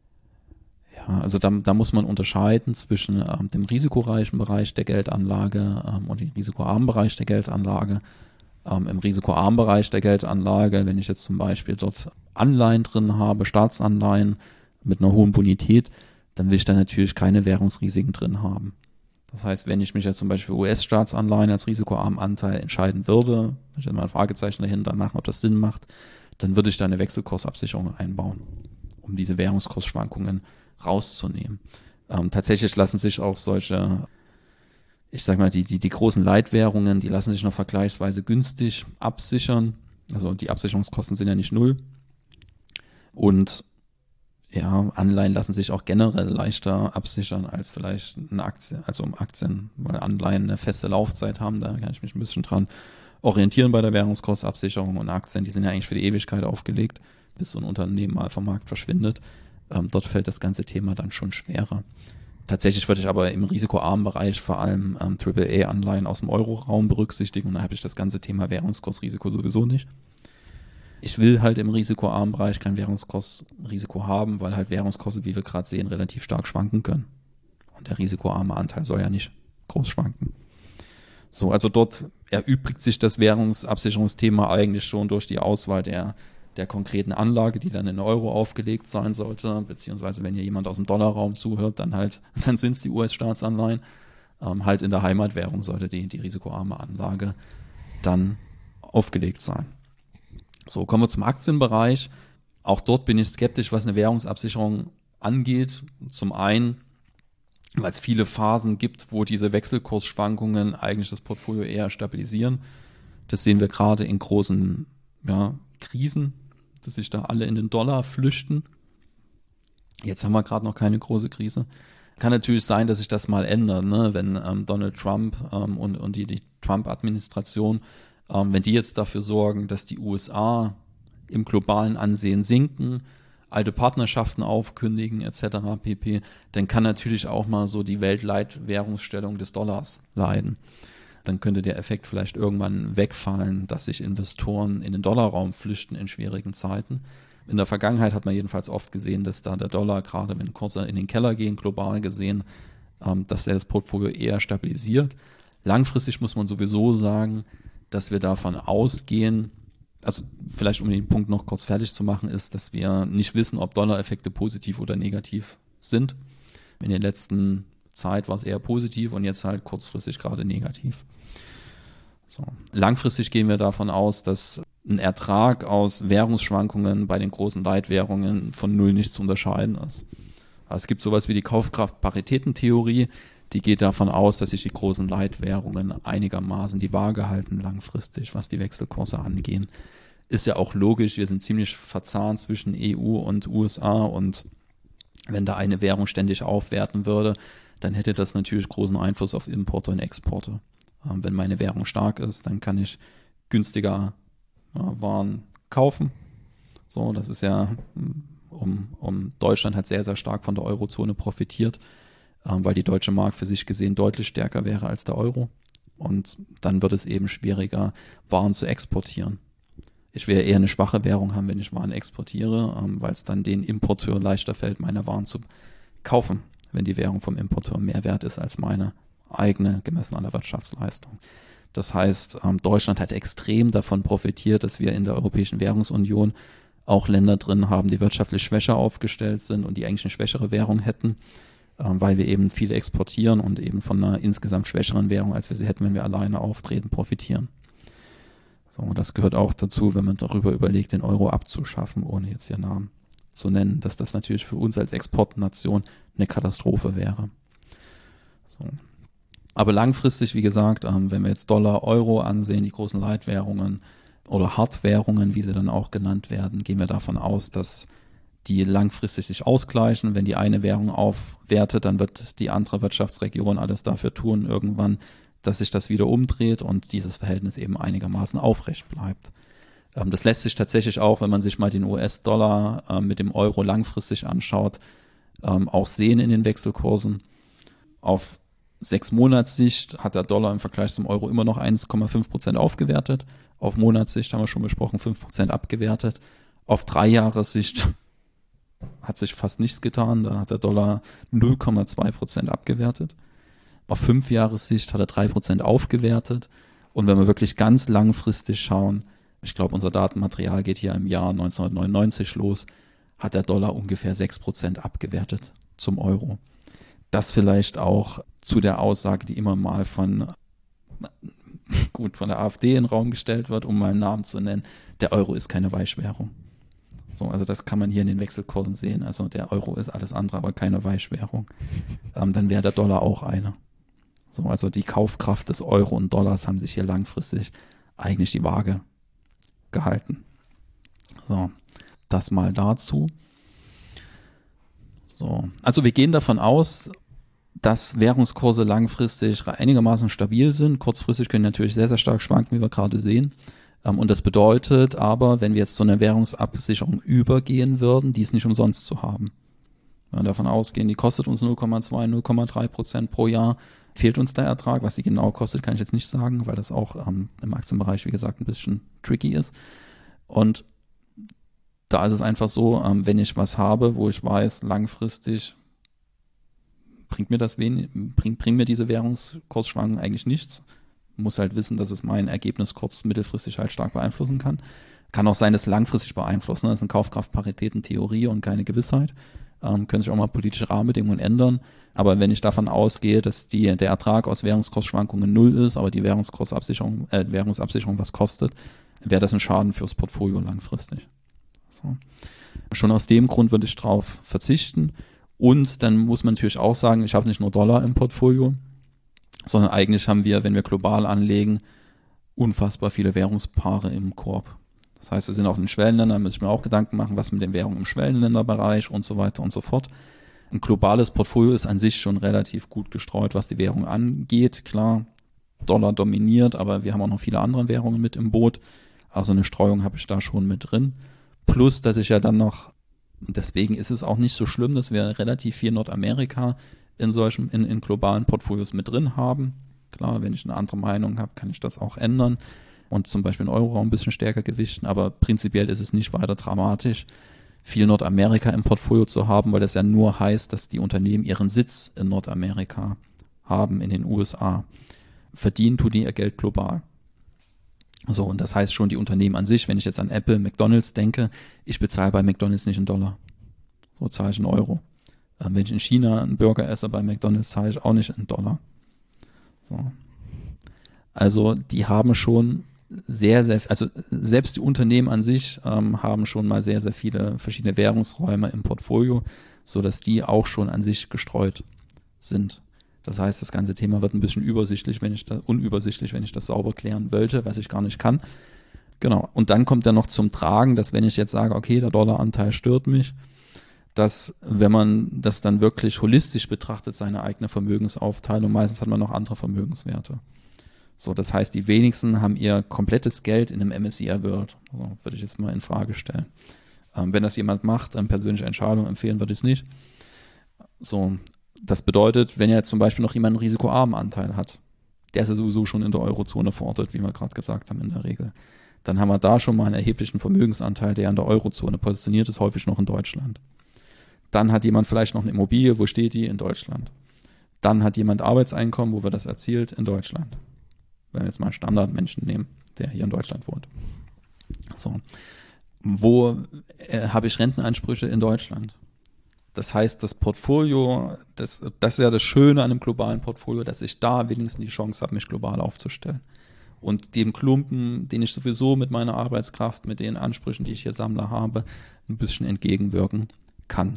Ja, also da, da muss man unterscheiden zwischen ähm, dem risikoreichen Bereich der Geldanlage ähm, und dem risikoarmen Bereich der Geldanlage. Ähm, Im risikoarmen Bereich der Geldanlage, wenn ich jetzt zum Beispiel dort Anleihen drin habe, Staatsanleihen mit einer hohen Bonität, dann will ich da natürlich keine Währungsrisiken drin haben. Das heißt, wenn ich mich jetzt zum Beispiel U S-Staatsanleihen als risikoarmen Anteil entscheiden würde, wenn ich dann mal ein Fragezeichen dahinter mache, ob das Sinn macht, dann würde ich da eine Wechselkursabsicherung einbauen, um diese Währungskursschwankungen rauszunehmen. Ähm, tatsächlich lassen sich auch solche, ich sag mal, die, die, die großen Leitwährungen, die lassen sich noch vergleichsweise günstig absichern. Also die Absicherungskosten sind ja nicht null. Und ja, Anleihen lassen sich auch generell leichter absichern als vielleicht eine Aktie, also um Aktien, weil Anleihen eine feste Laufzeit haben, da kann ich mich ein bisschen dran orientieren bei der Währungskursabsicherung, und Aktien, die sind ja eigentlich für die Ewigkeit aufgelegt, bis so ein Unternehmen mal vom Markt verschwindet. Ähm, dort fällt das ganze Thema dann schon schwerer. Tatsächlich würde ich aber im risikoarmen Bereich vor allem ähm, Triple A-Anleihen aus dem Euro-Raum berücksichtigen, und da habe ich das ganze Thema Währungskursrisiko sowieso nicht. Ich will halt im risikoarmen Bereich kein Währungskursrisiko haben, weil halt Währungskurse, wie wir gerade sehen, relativ stark schwanken können. Und der risikoarme Anteil soll ja nicht groß schwanken. So, also dort erübrigt sich das Währungsabsicherungsthema eigentlich schon durch die Auswahl der, der konkreten Anlage, die dann in Euro aufgelegt sein sollte, beziehungsweise wenn hier jemand aus dem Dollarraum zuhört, dann halt, dann sind es die U S-Staatsanleihen. Ähm, halt in der Heimatwährung sollte die, die risikoarme Anlage dann aufgelegt sein. So, kommen wir zum Aktienbereich. Auch dort bin ich skeptisch, was eine Währungsabsicherung angeht. Zum einen, weil es viele Phasen gibt, wo diese Wechselkursschwankungen eigentlich das Portfolio eher stabilisieren. Das sehen wir gerade in großen ja, Krisen, dass sich da alle in den Dollar flüchten. Jetzt haben wir gerade noch keine große Krise. Kann natürlich sein, dass sich das mal ändert, ne? Wenn ähm, Donald Trump ähm, und, und die, die Trump-Administration, ähm, wenn die jetzt dafür sorgen, dass die U S A im globalen Ansehen sinken, alte Partnerschaften aufkündigen et cetera pp., dann kann natürlich auch mal so die Weltleitwährungsstellung des Dollars leiden. Dann könnte der Effekt vielleicht irgendwann wegfallen, dass sich Investoren in den Dollarraum flüchten in schwierigen Zeiten. In der Vergangenheit hat man jedenfalls oft gesehen, dass da der Dollar, gerade wenn Kurse in den Keller gehen, global gesehen, ähm, dass der das Portfolio eher stabilisiert. Langfristig muss man sowieso sagen, dass wir davon ausgehen, also vielleicht um den Punkt noch kurz fertig zu machen, ist, dass wir nicht wissen, ob Dollareffekte positiv oder negativ sind. In der letzten Zeit war es eher positiv und jetzt halt kurzfristig gerade negativ. So. Langfristig gehen wir davon aus, dass ein Ertrag aus Währungsschwankungen bei den großen Leitwährungen von null nicht zu unterscheiden ist. Also es gibt sowas wie die Kaufkraft-Paritätentheorie, die geht davon aus, dass sich die großen Leitwährungen einigermaßen die Waage halten langfristig, was die Wechselkurse angehen. Ist ja auch logisch, wir sind ziemlich verzahnt zwischen E U und U S A und wenn da eine Währung ständig aufwerten würde, dann hätte das natürlich großen Einfluss auf Importe und Exporte. Ähm, wenn meine Währung stark ist, dann kann ich günstiger ja, Waren kaufen. So, das ist ja, um, um Deutschland hat sehr, sehr stark von der Eurozone profitiert, ähm, weil die deutsche Mark für sich gesehen deutlich stärker wäre als der Euro. Und dann wird es eben schwieriger, Waren zu exportieren. Ich will eher eine schwache Währung haben, wenn ich Waren exportiere, ähm, weil es dann den Importeur leichter fällt, meine Waren zu kaufen, wenn die Währung vom Importeur mehr wert ist als meine eigene, gemessen an der Wirtschaftsleistung. Das heißt, ähm, Deutschland hat extrem davon profitiert, dass wir in der Europäischen Währungsunion auch Länder drin haben, die wirtschaftlich schwächer aufgestellt sind und die eigentlich eine schwächere Währung hätten, ähm, weil wir eben viel exportieren und eben von einer insgesamt schwächeren Währung, als wir sie hätten, wenn wir alleine auftreten, profitieren. So, und das gehört auch dazu, wenn man darüber überlegt, den Euro abzuschaffen, ohne jetzt ihren Namen zu nennen, dass das natürlich für uns als Exportnation eine Katastrophe wäre. So. Aber langfristig, wie gesagt, ähm, wenn wir jetzt Dollar, Euro ansehen, die großen Leitwährungen oder Hardwährungen, wie sie dann auch genannt werden, gehen wir davon aus, dass die langfristig sich ausgleichen. Wenn die eine Währung aufwertet, dann wird die andere Wirtschaftsregion alles dafür tun, irgendwann, dass sich das wieder umdreht und dieses Verhältnis eben einigermaßen aufrecht bleibt. Ähm, das lässt sich tatsächlich auch, wenn man sich mal den U S-Dollar äh, mit dem Euro langfristig anschaut, ähm, auch sehen in den Wechselkursen. Auf sechs Monatssicht hat der Dollar im Vergleich zum Euro immer noch eins Komma fünf Prozent aufgewertet. Auf Monatssicht haben wir schon besprochen, fünf Prozent abgewertet. Auf drei Jahressicht hat sich fast nichts getan. Da hat der Dollar null Komma zwei Prozent abgewertet. Auf fünf Jahressicht hat er drei Prozent aufgewertet. Und wenn wir wirklich ganz langfristig schauen, ich glaube, unser Datenmaterial geht hier im Jahr neunzehnhundertneunundneunzig los, hat der Dollar ungefähr sechs Prozent abgewertet zum Euro. Das vielleicht auch zu der Aussage, die immer mal von, gut, von der AfD in den Raum gestellt wird, um mal einen Namen zu nennen, der Euro ist keine Weichwährung. So, also das kann man hier in den Wechselkursen sehen. Also der Euro ist alles andere, aber keine Weichwährung. Ähm, dann wäre der Dollar auch eine. So, also die Kaufkraft des Euro und Dollars haben sich hier langfristig eigentlich die Waage gehalten. So, das mal dazu. So, also wir gehen davon aus, dass Währungskurse langfristig einigermaßen stabil sind. Kurzfristig können natürlich sehr, sehr stark schwanken, wie wir gerade sehen. Und das bedeutet aber, wenn wir jetzt zu einer Währungsabsicherung übergehen würden, die ist nicht umsonst zu haben. Wenn wir davon ausgehen, die kostet uns null Komma zwei, null Komma drei Prozent pro Jahr, fehlt uns der Ertrag. Was die genau kostet, kann ich jetzt nicht sagen, weil das auch ähm, im Aktienbereich, wie gesagt, ein bisschen tricky ist. Und da ist es einfach so, ähm, wenn ich was habe, wo ich weiß, langfristig bringt mir das wenig, bringt, bringt mir diese Währungskursschwankungen eigentlich nichts. Muss halt wissen, dass es mein Ergebnis kurz-, mittelfristig halt stark beeinflussen kann. Kann auch sein, dass es langfristig beeinflusst. Ne? Das ist eine Kaufkraftparitätentheorie und keine Gewissheit. Ähm, können sich auch mal politische Rahmenbedingungen ändern. Aber wenn ich davon ausgehe, dass die, der Ertrag aus Währungskursschwankungen null ist, aber die Währungskursabsicherung, äh, Währungsabsicherung was kostet, wäre das ein Schaden fürs Portfolio langfristig. So. Schon aus dem Grund würde ich darauf verzichten. Und dann muss man natürlich auch sagen, ich habe nicht nur Dollar im Portfolio, sondern eigentlich haben wir, wenn wir global anlegen, unfassbar viele Währungspaare im Korb. Das heißt, wir sind auch in den Schwellenländern, da muss ich mir auch Gedanken machen, was mit den Währungen im Schwellenländerbereich und so weiter und so fort. Ein globales Portfolio ist an sich schon relativ gut gestreut, was die Währung angeht. Klar, Dollar dominiert, aber wir haben auch noch viele andere Währungen mit im Boot. Also eine Streuung habe ich da schon mit drin. Plus, dass ich ja dann noch Und deswegen ist es auch nicht so schlimm, dass wir relativ viel Nordamerika in solchen, in, in globalen Portfolios mit drin haben. Klar, wenn ich eine andere Meinung habe, kann ich das auch ändern und zum Beispiel den Euroraum ein bisschen stärker gewichten, aber prinzipiell ist es nicht weiter dramatisch, viel Nordamerika im Portfolio zu haben, weil das ja nur heißt, dass die Unternehmen ihren Sitz in Nordamerika haben, in den U S A. Verdienen tun die ihr Geld global. So, und das heißt schon, die Unternehmen an sich, wenn ich jetzt an Apple, McDonald's denke, ich bezahle bei McDonald's nicht in Dollar. So zahle ich in Euro. Ähm, wenn ich in China einen Burger esse, bei McDonald's zahle ich auch nicht in Dollar. So. Also die haben schon sehr, sehr, also selbst die Unternehmen an sich ähm, haben schon mal sehr, sehr viele verschiedene Währungsräume im Portfolio, sodass die auch schon an sich gestreut sind. Das heißt, das ganze Thema wird ein bisschen übersichtlich, wenn ich das, unübersichtlich, wenn ich das sauber klären wollte, was ich gar nicht kann. Genau. Und dann kommt ja noch zum Tragen, dass wenn ich jetzt sage, okay, der Dollaranteil stört mich, dass wenn man das dann wirklich holistisch betrachtet, seine eigene Vermögensaufteilung, meistens hat man noch andere Vermögenswerte. So, das heißt, die wenigsten haben ihr komplettes Geld in einem M S C I World. So, würde ich jetzt mal in Frage stellen. Ähm, wenn das jemand macht, eine persönliche Entscheidung empfehlen würde ich es nicht. So, das bedeutet, wenn jetzt zum Beispiel noch jemand einen risikoarmen Anteil hat, der ist ja sowieso schon in der Eurozone verortet, wie wir gerade gesagt haben in der Regel, dann haben wir da schon mal einen erheblichen Vermögensanteil, der in der Eurozone positioniert ist, häufig noch in Deutschland. Dann hat jemand vielleicht noch eine Immobilie, wo steht die? In Deutschland. Dann hat jemand Arbeitseinkommen, wo wird das erzielt? In Deutschland. Wenn wir jetzt mal einen Standardmenschen nehmen, der hier in Deutschland wohnt. So. Wo äh, habe ich Rentenansprüche? In Deutschland. Das heißt, das Portfolio, das, das ist ja das Schöne an einem globalen Portfolio, dass ich da wenigstens die Chance habe, mich global aufzustellen. Und dem Klumpen, den ich sowieso mit meiner Arbeitskraft, mit den Ansprüchen, die ich hier sammle, habe, ein bisschen entgegenwirken kann.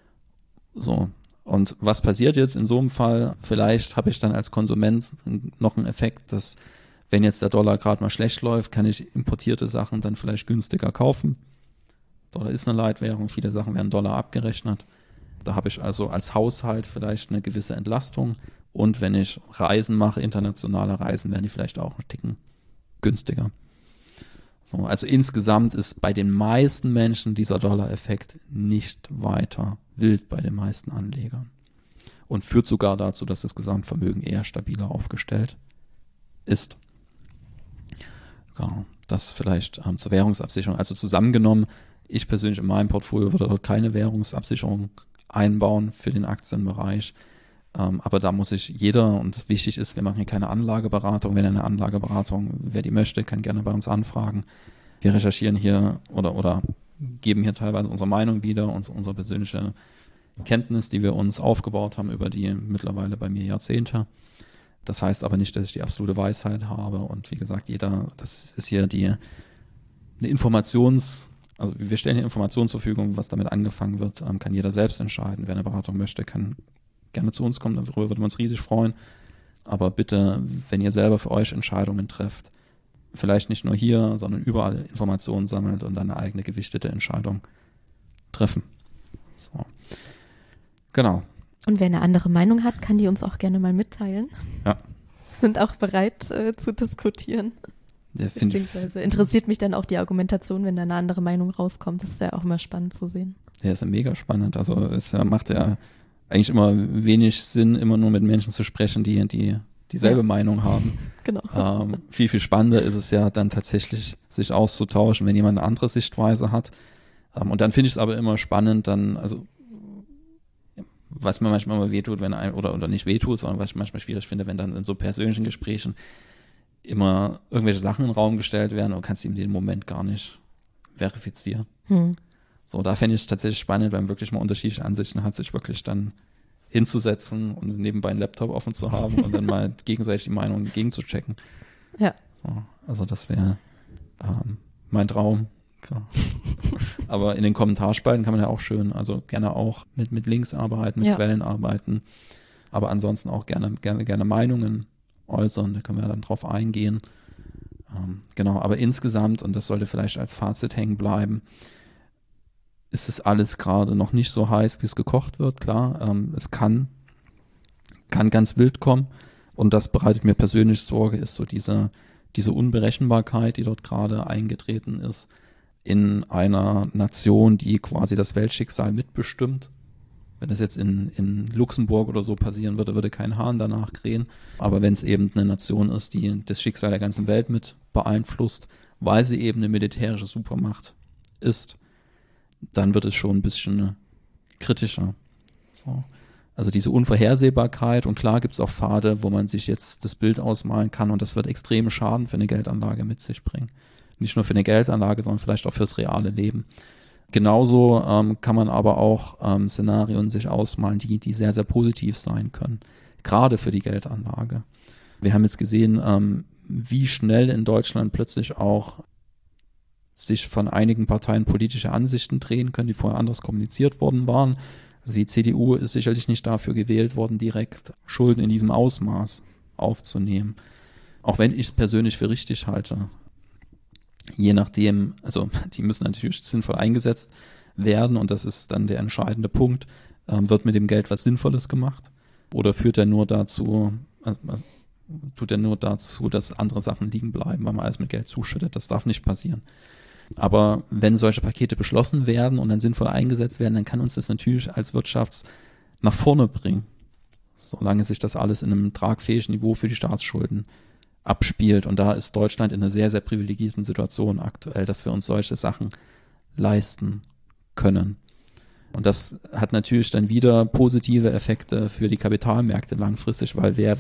So. Und was passiert jetzt in so einem Fall? Vielleicht habe ich dann als Konsument noch einen Effekt, dass wenn jetzt der Dollar gerade mal schlecht läuft, kann ich importierte Sachen dann vielleicht günstiger kaufen. Dollar ist eine Leitwährung, viele Sachen werden Dollar abgerechnet. Da habe ich also als Haushalt vielleicht eine gewisse Entlastung. Und wenn ich Reisen mache, internationale Reisen, werden die vielleicht auch einen Ticken günstiger. So, also insgesamt ist bei den meisten Menschen dieser Dollar-Effekt nicht weiter wild bei den meisten Anlegern. Und führt sogar dazu, dass das Gesamtvermögen eher stabiler aufgestellt ist. Genau, das vielleicht ähm, zur Währungsabsicherung. Also zusammengenommen, ich persönlich in meinem Portfolio würde dort keine Währungsabsicherung einbauen für den Aktienbereich. Ähm, aber da muss sich jeder, und wichtig ist, wir machen hier keine Anlageberatung. Wenn eine Anlageberatung, wer die möchte, kann gerne bei uns anfragen. Wir recherchieren hier oder, oder geben hier teilweise unsere Meinung wieder, unsere, unsere persönliche Kenntnis, die wir uns aufgebaut haben über die mittlerweile bei mir Jahrzehnte. Das heißt aber nicht, dass ich die absolute Weisheit habe. Und wie gesagt, jeder, das ist hier die eine Informations- Also wir stellen hier Informationen zur Verfügung, was damit angefangen wird, ähm, kann jeder selbst entscheiden. Wer eine Beratung möchte, kann gerne zu uns kommen, darüber würden wir uns riesig freuen. Aber bitte, wenn ihr selber für euch Entscheidungen trefft, vielleicht nicht nur hier, sondern überall Informationen sammelt und dann eine eigene gewichtete Entscheidung treffen. So. Genau. Und wer eine andere Meinung hat, kann die uns auch gerne mal mitteilen. Ja. Sind auch bereit äh, zu diskutieren. Ja, Beziehungsweise interessiert mich dann auch die Argumentation, wenn da eine andere Meinung rauskommt. Das ist ja auch immer spannend zu sehen. Ja, ist ja mega spannend. Also es macht ja eigentlich immer wenig Sinn, immer nur mit Menschen zu sprechen, die die dieselbe ja. Meinung haben. Genau. Ähm, viel, viel spannender ist es ja dann tatsächlich, sich auszutauschen, wenn jemand eine andere Sichtweise hat. Ähm, und dann finde ich es aber immer spannend, dann, also was mir manchmal immer wehtut, wenn ein, oder, oder nicht wehtut, sondern was ich manchmal schwierig finde, wenn dann in so persönlichen Gesprächen immer irgendwelche Sachen in den Raum gestellt werden und kannst sie in dem Moment gar nicht verifizieren. Hm. So, da fände ich es tatsächlich spannend, wenn man wirklich mal unterschiedliche Ansichten hat, sich wirklich dann hinzusetzen und nebenbei einen Laptop offen zu haben und dann mal gegenseitig die Meinung gegenzuchecken. Ja. So, also das wäre ähm, mein Traum. Klar. Aber in den Kommentarspalten kann man ja auch schön, also gerne auch mit, mit Links arbeiten, mit ja. Quellen arbeiten, aber ansonsten auch gerne, gerne, gerne Meinungen äußern, da können wir dann drauf eingehen. Ähm, genau, aber insgesamt, und das sollte vielleicht als Fazit hängen bleiben, ist es alles gerade noch nicht so heiß, wie es gekocht wird, klar. Ähm, es kann, kann ganz wild kommen und das bereitet mir persönlich Sorge, ist so diese, diese Unberechenbarkeit, die dort gerade eingetreten ist. in einer Nation, die quasi das Weltschicksal mitbestimmt. Wenn das jetzt in, in Luxemburg oder so passieren würde, würde kein Hahn danach krähen. Aber wenn es eben eine Nation ist, die das Schicksal der ganzen Welt mit beeinflusst, weil sie eben eine militärische Supermacht ist, dann wird es schon ein bisschen kritischer. So. Also diese Unvorhersehbarkeit, und klar gibt es auch Pfade, wo man sich jetzt das Bild ausmalen kann, und das wird extremen Schaden für eine Geldanlage mit sich bringen. Nicht nur für eine Geldanlage, sondern vielleicht auch fürs reale Leben. Genauso ähm, kann man aber auch ähm, Szenarien sich ausmalen, die, die sehr, sehr positiv sein können. Gerade für die Geldanlage. Wir haben jetzt gesehen, ähm, wie schnell in Deutschland plötzlich auch sich von einigen Parteien politische Ansichten drehen können, die vorher anders kommuniziert worden waren. Also die C D U ist sicherlich nicht dafür gewählt worden, direkt Schulden in diesem Ausmaß aufzunehmen. Auch wenn ich es persönlich für richtig halte. Je nachdem, also die müssen natürlich sinnvoll eingesetzt werden, und das ist dann der entscheidende Punkt. Ähm, wird mit dem Geld was Sinnvolles gemacht? Oder führt er nur dazu, äh, tut er nur dazu, dass andere Sachen liegen bleiben, weil man alles mit Geld zuschüttet? Das darf nicht passieren. Aber wenn solche Pakete beschlossen werden und dann sinnvoll eingesetzt werden, dann kann uns das natürlich als Wirtschafts nach vorne bringen, solange sich das alles in einem tragfähigen Niveau für die Staatsschulden abspielt. Und da ist Deutschland in einer sehr, sehr privilegierten Situation aktuell, dass wir uns solche Sachen leisten können. Und das hat natürlich dann wieder positive Effekte für die Kapitalmärkte langfristig, weil wer,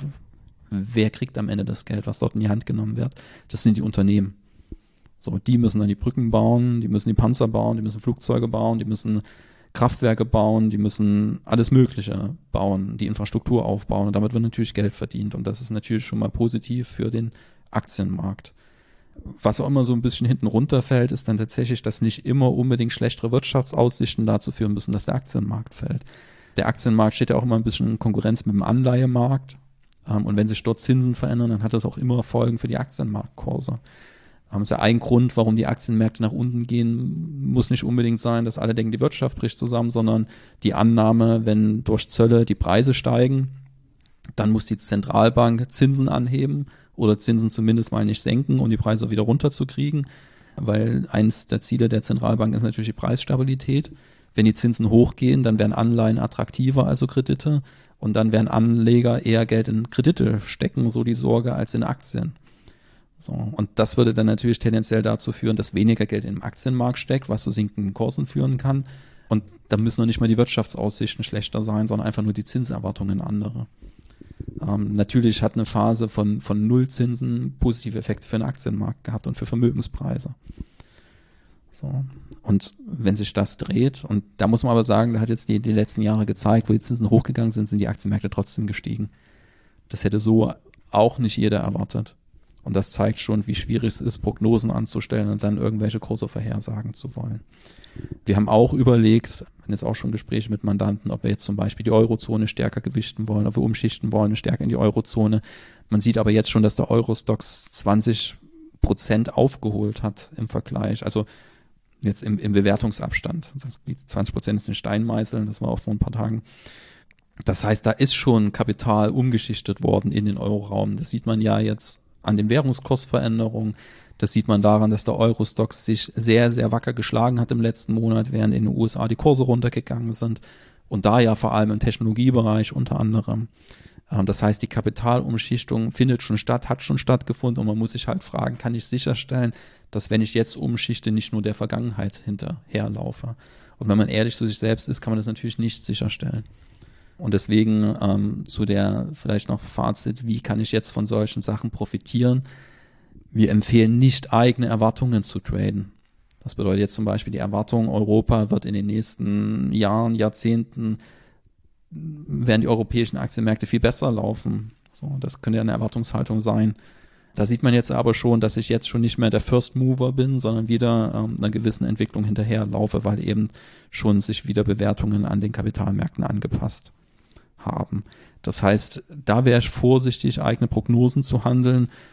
wer kriegt am Ende das Geld, was dort in die Hand genommen wird? Das sind die Unternehmen. So, die müssen dann die Brücken bauen, die müssen die Panzer bauen, die müssen Flugzeuge bauen, die müssen Kraftwerke bauen, die müssen alles Mögliche bauen, die Infrastruktur aufbauen, und damit wird natürlich Geld verdient, und das ist natürlich schon mal positiv für den Aktienmarkt. Was auch immer so ein bisschen hinten runterfällt, ist dann tatsächlich, dass nicht immer unbedingt schlechtere Wirtschaftsaussichten dazu führen müssen, dass der Aktienmarkt fällt. Der Aktienmarkt steht ja auch immer ein bisschen in Konkurrenz mit dem Anleihemarkt, und wenn sich dort Zinsen verändern, dann hat das auch immer Folgen für die Aktienmarktkurse. Das ist ja ein Grund, warum die Aktienmärkte nach unten gehen, muss nicht unbedingt sein, dass alle denken, die Wirtschaft bricht zusammen, sondern die Annahme, wenn durch Zölle die Preise steigen, dann muss die Zentralbank Zinsen anheben oder Zinsen zumindest mal nicht senken, um die Preise wieder runterzukriegen, weil eines der Ziele der Zentralbank ist natürlich die Preisstabilität. Wenn die Zinsen hochgehen, dann werden Anleihen attraktiver, also Kredite, und dann werden Anleger eher Geld in Kredite stecken, so die Sorge, als in Aktien. So, und das würde dann natürlich tendenziell dazu führen, dass weniger Geld im Aktienmarkt steckt, was zu sinkenden Kursen führen kann. Und da müssen noch nicht mal die Wirtschaftsaussichten schlechter sein, sondern einfach nur die Zinserwartungen andere. Ähm, natürlich hat eine Phase von, von Nullzinsen positive Effekte für den Aktienmarkt gehabt und für Vermögenspreise. So. Und wenn sich das dreht, und da muss man aber sagen, da hat jetzt die, die letzten Jahre gezeigt, wo die Zinsen hochgegangen sind, sind die Aktienmärkte trotzdem gestiegen. Das hätte so auch nicht jeder erwartet. Und das zeigt schon, wie schwierig es ist, Prognosen anzustellen und dann irgendwelche Kurse vorhersagen zu wollen. Wir haben auch überlegt, wir haben jetzt auch schon Gespräche mit Mandanten, ob wir jetzt zum Beispiel die Eurozone stärker gewichten wollen, ob wir umschichten wollen, stärker in die Eurozone. Man sieht aber jetzt schon, dass der Eurostoxx zwanzig Prozent aufgeholt hat im Vergleich. Also jetzt im, im Bewertungsabstand. Das, zwanzig Prozent ist ein Steinmeißel, das war auch vor ein paar Tagen. Das heißt, da ist schon Kapital umgeschichtet worden in den Euroraum. Das sieht man ja jetzt an den Währungskursveränderungen. Das sieht man daran, dass der Eurostoxx sich sehr, sehr wacker geschlagen hat im letzten Monat, während in den U S A die Kurse runtergegangen sind. Und da ja vor allem im Technologiebereich unter anderem. Das heißt, die Kapitalumschichtung findet schon statt, hat schon stattgefunden, und man muss sich halt fragen, kann ich sicherstellen, dass wenn ich jetzt umschichte, nicht nur der Vergangenheit hinterherlaufe. Und wenn man ehrlich zu sich selbst ist, kann man das natürlich nicht sicherstellen. Und deswegen ähm, zu der vielleicht noch Fazit, wie kann ich jetzt von solchen Sachen profitieren? Wir empfehlen nicht, eigene Erwartungen zu traden. Das bedeutet jetzt zum Beispiel die Erwartung, Europa wird in den nächsten Jahren, Jahrzehnten, werden die europäischen Aktienmärkte viel besser laufen. So, das könnte ja eine Erwartungshaltung sein. Da sieht man jetzt aber schon, dass ich jetzt schon nicht mehr der First Mover bin, sondern wieder ähm, einer gewissen Entwicklung hinterherlaufe, weil eben schon sich wieder Bewertungen an den Kapitalmärkten angepasst haben. Das heißt, da wäre ich vorsichtig, eigene Prognosen zu handeln.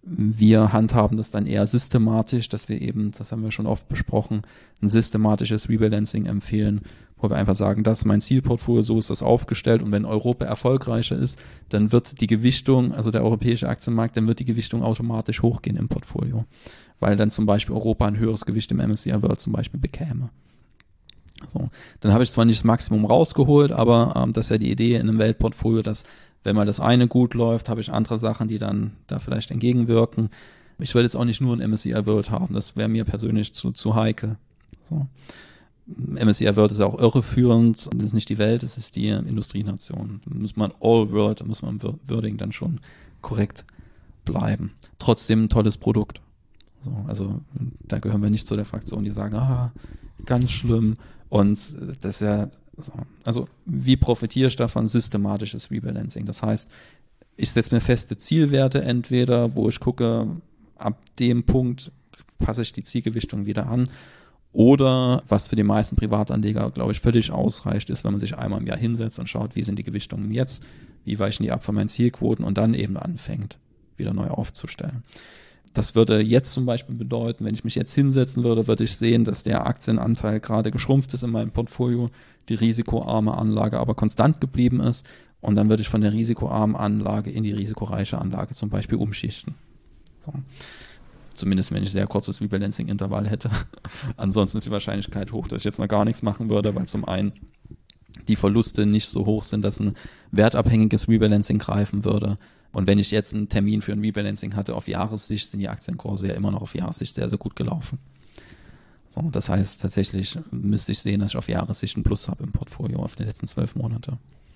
Wir handhaben das dann eher systematisch, dass wir eben, das haben wir schon oft besprochen, ein systematisches Rebalancing empfehlen, wo wir einfach sagen, das ist mein Zielportfolio, so ist das aufgestellt und wenn Europa erfolgreicher ist, dann wird die Gewichtung, also der europäische Aktienmarkt, dann wird die Gewichtung automatisch hochgehen im Portfolio, weil dann zum Beispiel Europa ein höheres Gewicht im M S C I World zum Beispiel bekäme. So, dann habe ich zwar nicht das Maximum rausgeholt, aber ähm, das ist ja die Idee in einem Weltportfolio, dass wenn mal das eine gut läuft, habe ich andere Sachen, die dann da vielleicht entgegenwirken. Ich will jetzt auch nicht nur ein M S C I World haben, das wäre mir persönlich zu, zu heikel. So. M S C I World ist auch irreführend, das ist nicht die Welt, das ist die Industrienation. Da muss man All World, da muss man im Wording dann schon korrekt bleiben. Trotzdem ein tolles Produkt. So, also da gehören wir nicht zu der Fraktion, die sagen, ah, ganz schlimm. Und das ist ja, so. Also wie profitiere ich davon? Systematisches Rebalancing. Das heißt, ich setze mir feste Zielwerte entweder, wo ich gucke, ab dem Punkt passe ich die Zielgewichtung wieder an. Oder was für die meisten Privatanleger, glaube ich, völlig ausreicht, ist, wenn man sich einmal im Jahr hinsetzt und schaut, wie sind die Gewichtungen jetzt, wie weichen die ab von meinen Zielquoten und dann eben anfängt, wieder neu aufzustellen. Das würde jetzt zum Beispiel bedeuten, wenn ich mich jetzt hinsetzen würde, würde ich sehen, dass der Aktienanteil gerade geschrumpft ist in meinem Portfolio, die risikoarme Anlage aber konstant geblieben ist und dann würde ich von der risikoarmen Anlage in die risikoreiche Anlage zum Beispiel umschichten. So. Zumindest wenn ich sehr kurzes Rebalancing-Intervall hätte. Ansonsten ist die Wahrscheinlichkeit hoch, dass ich jetzt noch gar nichts machen würde, weil zum einen die Verluste nicht so hoch sind, dass ein wertabhängiges Rebalancing greifen würde. Und wenn ich jetzt einen Termin für ein Rebalancing hatte auf Jahressicht, sind die Aktienkurse ja immer noch auf Jahressicht sehr, sehr gut gelaufen. So, das heißt, tatsächlich müsste ich sehen, dass ich auf Jahressicht einen Plus habe im Portfolio auf die letzten zwölf Monate.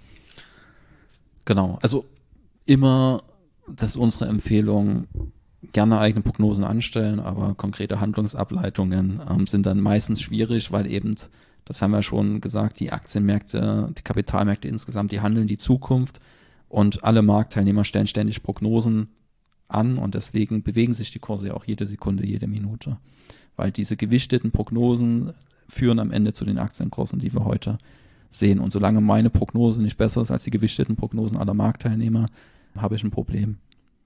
Genau, also immer, das ist unsere Empfehlung, gerne eigene Prognosen anstellen, aber konkrete Handlungsableitungen ähm, sind dann meistens schwierig, weil eben, das haben wir schon gesagt, die Aktienmärkte, die Kapitalmärkte insgesamt, die handeln die Zukunft und alle Marktteilnehmer stellen ständig Prognosen an und deswegen bewegen sich die Kurse ja auch jede Sekunde, jede Minute, weil diese gewichteten Prognosen führen am Ende zu den Aktienkursen, die wir heute sehen. Und solange meine Prognose nicht besser ist als die gewichteten Prognosen aller Marktteilnehmer, habe ich ein Problem.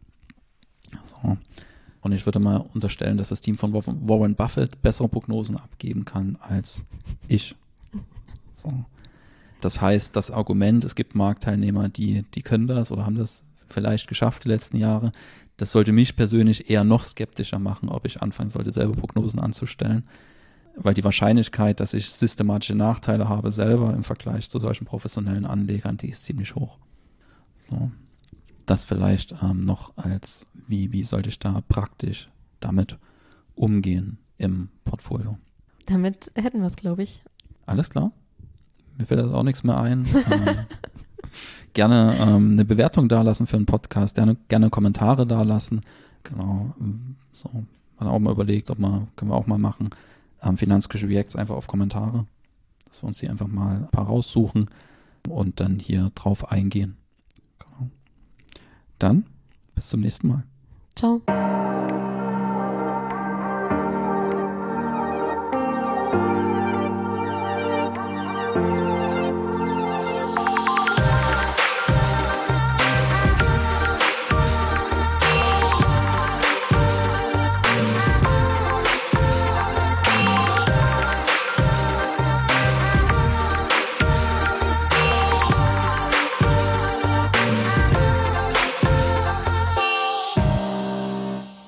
So. Und ich würde mal unterstellen, dass das Team von Warren Buffett bessere Prognosen abgeben kann als ich. So. Das heißt, das Argument, es gibt Marktteilnehmer, die, die können das oder haben das vielleicht geschafft die letzten Jahre, das sollte mich persönlich eher noch skeptischer machen, ob ich anfangen sollte, selber Prognosen anzustellen. Weil die Wahrscheinlichkeit, dass ich systematische Nachteile habe selber im Vergleich zu solchen professionellen Anlegern, die ist ziemlich hoch. So. Das vielleicht ähm, noch als, wie, wie sollte ich da praktisch damit umgehen im Portfolio. Damit hätten wir es, glaube ich. Alles klar. Mir fällt das auch nichts mehr ein. ähm, gerne ähm, eine Bewertung dalassen für einen Podcast, gerne, gerne Kommentare dalassen. Genau. So, man auch mal überlegt, ob man, können wir auch mal machen, ähm, Finanzküche Reacts einfach auf Kommentare, dass wir uns hier einfach mal ein paar raussuchen und dann hier drauf eingehen. Dann bis zum nächsten Mal. Ciao.